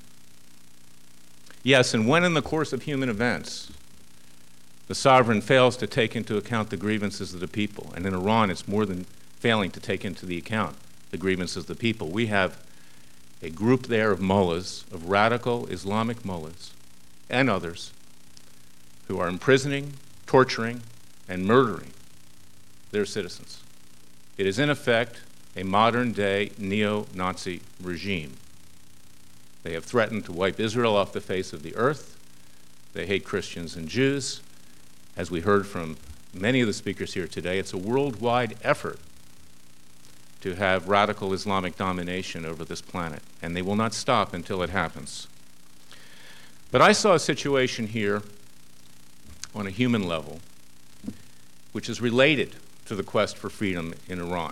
Yes, and when in the course of human events, the sovereign fails to take into account the grievances of the people, and in Iran it's more than failing to take into the account the grievances of the people. We have a group there of mullahs, of radical Islamic mullahs, and others, who are imprisoning, torturing, and murdering their citizens. It is in effect a modern-day neo-Nazi regime. They have threatened to wipe Israel off the face of the earth. They hate Christians and Jews. As we heard from many of the speakers here today, it's a worldwide effort to have radical Islamic domination over this planet, and they will not stop until it happens. But I saw a situation here on a human level which is related to the quest for freedom in Iran.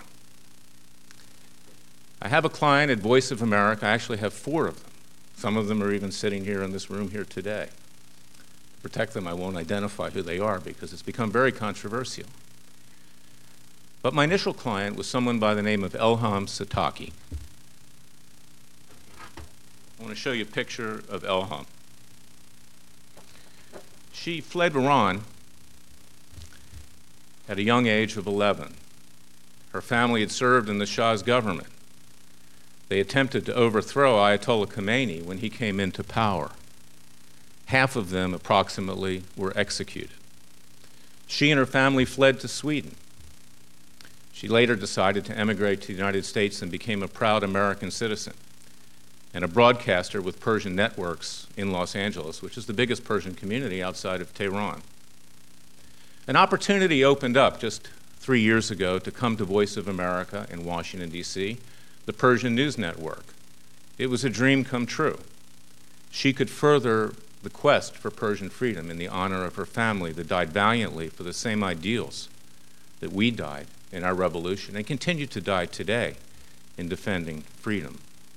I have a client at Voice of America. I actually have four of them. Some of them are even sitting here in this room here today. To protect them, I won't identify who they are because it's become very controversial. But my initial client was someone by the name of Elham Sataki. I want to show you a picture of Elham. She fled Iran at a young age of eleven. Her family had served in the Shah's government. They attempted to overthrow Ayatollah Khomeini when he came into power. Half of them, approximately, were executed. She and her family fled to Sweden. She later decided to emigrate to the United States and became a proud American citizen and a broadcaster with Persian networks in Los Angeles, which is the biggest Persian community outside of Tehran. An opportunity opened up just three years ago to come to Voice of America in Washington, D C, the Persian News Network. It was a dream come true. She could further the quest for Persian freedom in the honor of her family that died valiantly for the same ideals that we died in our revolution and continue to die today in defending freedom.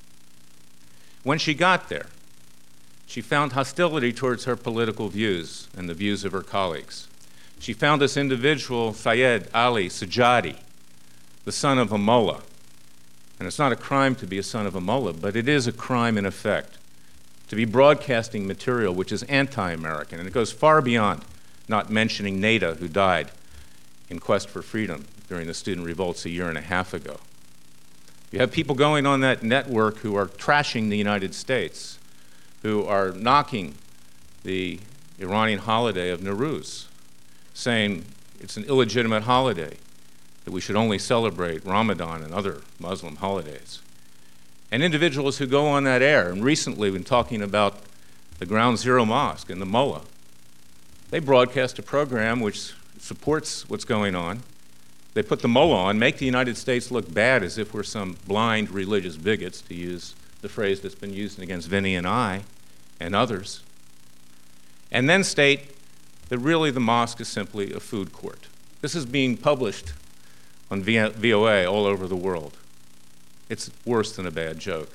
When she got there, she found hostility towards her political views and the views of her colleagues. She found this individual, Syed Ali Sajjadi, the son of a mullah. And it's not a crime to be a son of a mullah, but it is a crime in effect to be broadcasting material which is anti-American. And it goes far beyond not mentioning Neda, who died in quest for freedom during the student revolts a year and a half ago. You have people going on that network who are trashing the United States, who are knocking the Iranian holiday of Nowruz, saying it's an illegitimate holiday, that we should only celebrate Ramadan and other Muslim holidays. And individuals who go on that air, and recently when talking about the Ground Zero Mosque and the Mullah, they broadcast a program which supports what's going on. They put the mullah on, make the United States look bad as if we're some blind religious bigots, to use the phrase that's been used against Vinny and I and others, and then state that really the mosque is simply a food court. This is being published on V O A all over the world. It's worse than a bad joke.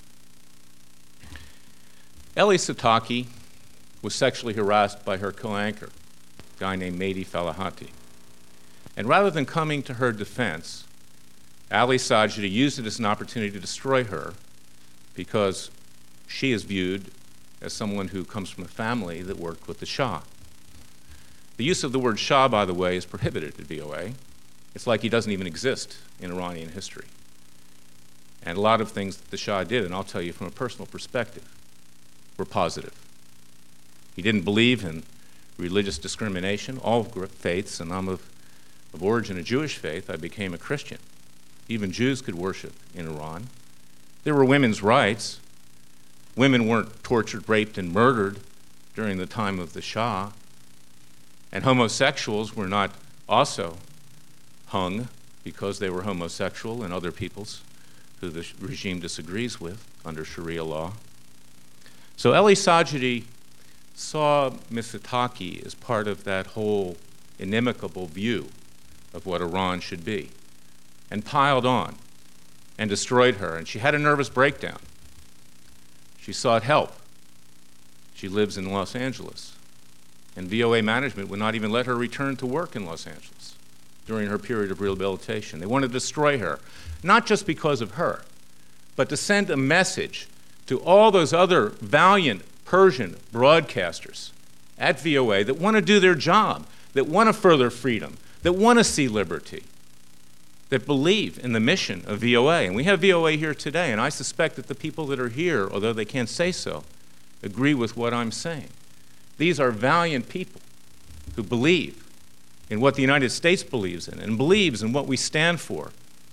Ellie Sataki was sexually harassed by her co-anchor, a guy named Mehdi Falahati. And rather than coming to her defense, Ali Sajjadi used it as an opportunity to destroy her because she is viewed as someone who comes from a family that worked with the Shah. The use of the word Shah, by the way, is prohibited at V O A. It's like he doesn't even exist in Iranian history. And a lot of things that the Shah did, and I'll tell you from a personal perspective, were positive. He didn't believe in religious discrimination, all faiths, and I'm of of origin a Jewish faith. I became a Christian. Even Jews could worship in Iran. There were women's rights. Women weren't tortured, raped, and murdered during the time of the Shah. And homosexuals were not also hung because they were homosexual and other peoples who the regime disagrees with under Sharia law. So Ellie Sajjadi saw Miz Sataki as part of that whole inimical view of what Iran should be, and piled on and destroyed her, and she had a nervous breakdown. She sought help. She lives in Los Angeles, and V O A management would not even let her return to work in Los Angeles during her period of rehabilitation. They wanted to destroy her, not just because of her, but to send a message to all those other valiant Persian broadcasters at V O A that want to do their job, that want to further freedom, that want to see liberty, that believe in the mission of V O A. And we have V O A here today, and I suspect that the people that are here, although they can't say so, agree with what I'm saying. These are valiant people who believe in what the United States believes in and believes in what we stand for.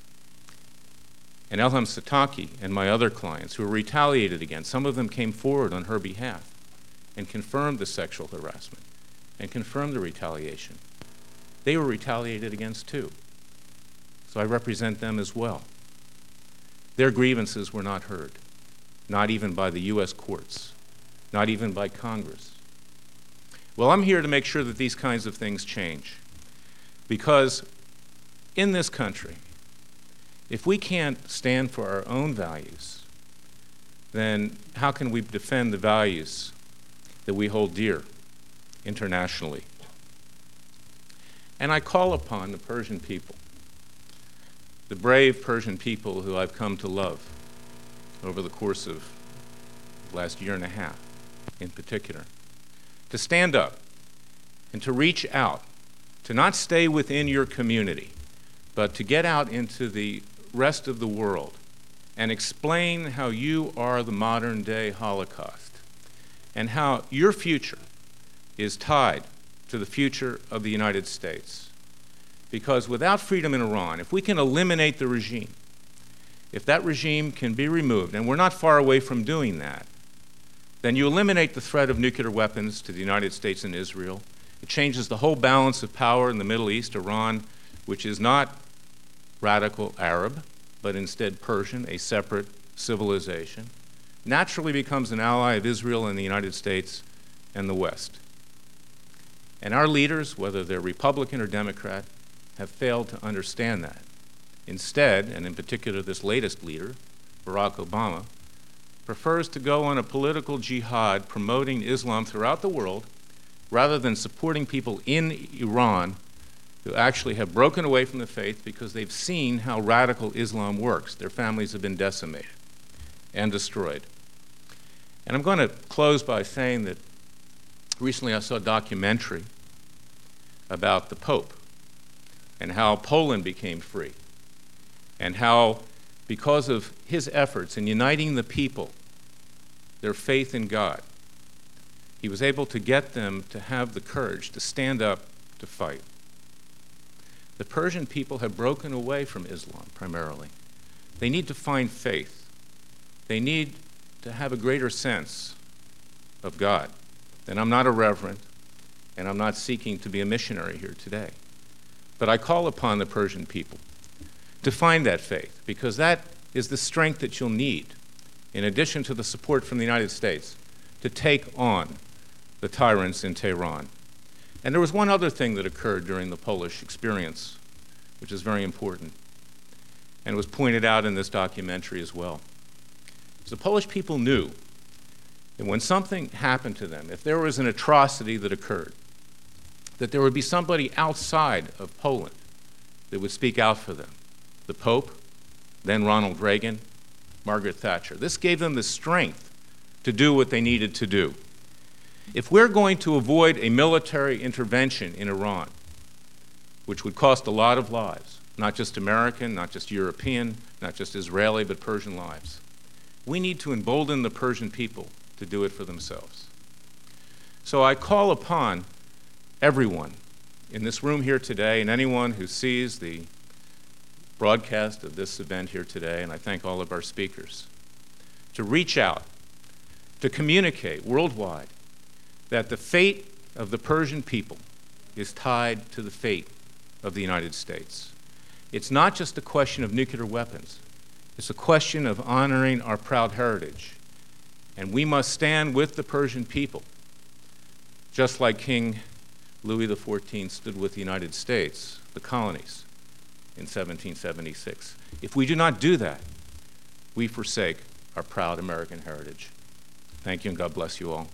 And Elham Sataki and my other clients who were retaliated against, some of them came forward on her behalf and confirmed the sexual harassment and confirmed the retaliation. They were retaliated against too. So I represent them as well. Their grievances were not heard, not even by the U S courts, not even by Congress. Well, I'm here to make sure that these kinds of things change, because in this country, if we can't stand for our own values, then how can we defend the values that we hold dear internationally? And I call upon the Persian people, the brave Persian people who I've come to love over the course of the last year and a half in particular, to stand up and to reach out, to not stay within your community, but to get out into the rest of the world and explain how you are the modern day Holocaust and how your future is tied to the future of the United States. Because without freedom in Iran, if we can eliminate the regime, if that regime can be removed, and we're not far away from doing that, then you eliminate the threat of nuclear weapons to the United States and Israel. It changes the whole balance of power in the Middle East. Iran, which is not radical Arab, but instead Persian, a separate civilization, naturally becomes an ally of Israel and the United States and the West. And our leaders, whether they're Republican or Democrat, have failed to understand that. Instead, and in particular this latest leader, Barack Obama, prefers to go on a political jihad promoting Islam throughout the world rather than supporting people in Iran who actually have broken away from the faith because they've seen how radical Islam works. Their families have been decimated and destroyed. And I'm going to close by saying that recently I saw a documentary about the Pope and how Poland became free, and how, because of his efforts in uniting the people, their faith in God, he was able to get them to have the courage to stand up to fight. The Persian people have broken away from Islam primarily. They need to find faith. They need to have a greater sense of God. And I'm not a reverend, and I'm not seeking to be a missionary here today. But I call upon the Persian people to find that faith, because that is the strength that you'll need, in addition to the support from the United States, to take on the tyrants in Tehran. And there was one other thing that occurred during the Polish experience, which is very important, and was pointed out in this documentary as well. The Polish people knew that when something happened to them, if there was an atrocity that occurred, that there would be somebody outside of Poland that would speak out for them. The Pope, then Ronald Reagan, Margaret Thatcher. This gave them the strength to do what they needed to do. If we're going to avoid a military intervention in Iran, which would cost a lot of lives, not just American, not just European, not just Israeli, but Persian lives, we need to embolden the Persian people to do it for themselves. So I call upon everyone in this room here today, and anyone who sees the broadcast of this event here today, and I thank all of our speakers, to reach out, to communicate worldwide that the fate of the Persian people is tied to the fate of the United States. It's not just a question of nuclear weapons. It's a question of honoring our proud heritage. And we must stand with the Persian people, just like King Louis the fourteenth stood with the United States, the colonies, in seventeen seventy-six. If we do not do that, we forsake our proud American heritage. Thank you, and God bless you all.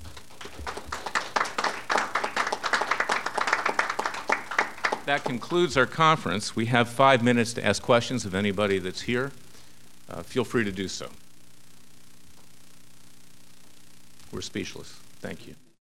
That concludes our conference. We have five minutes to ask questions of anybody that's here. Uh, feel free to do so. We're speechless. Thank you.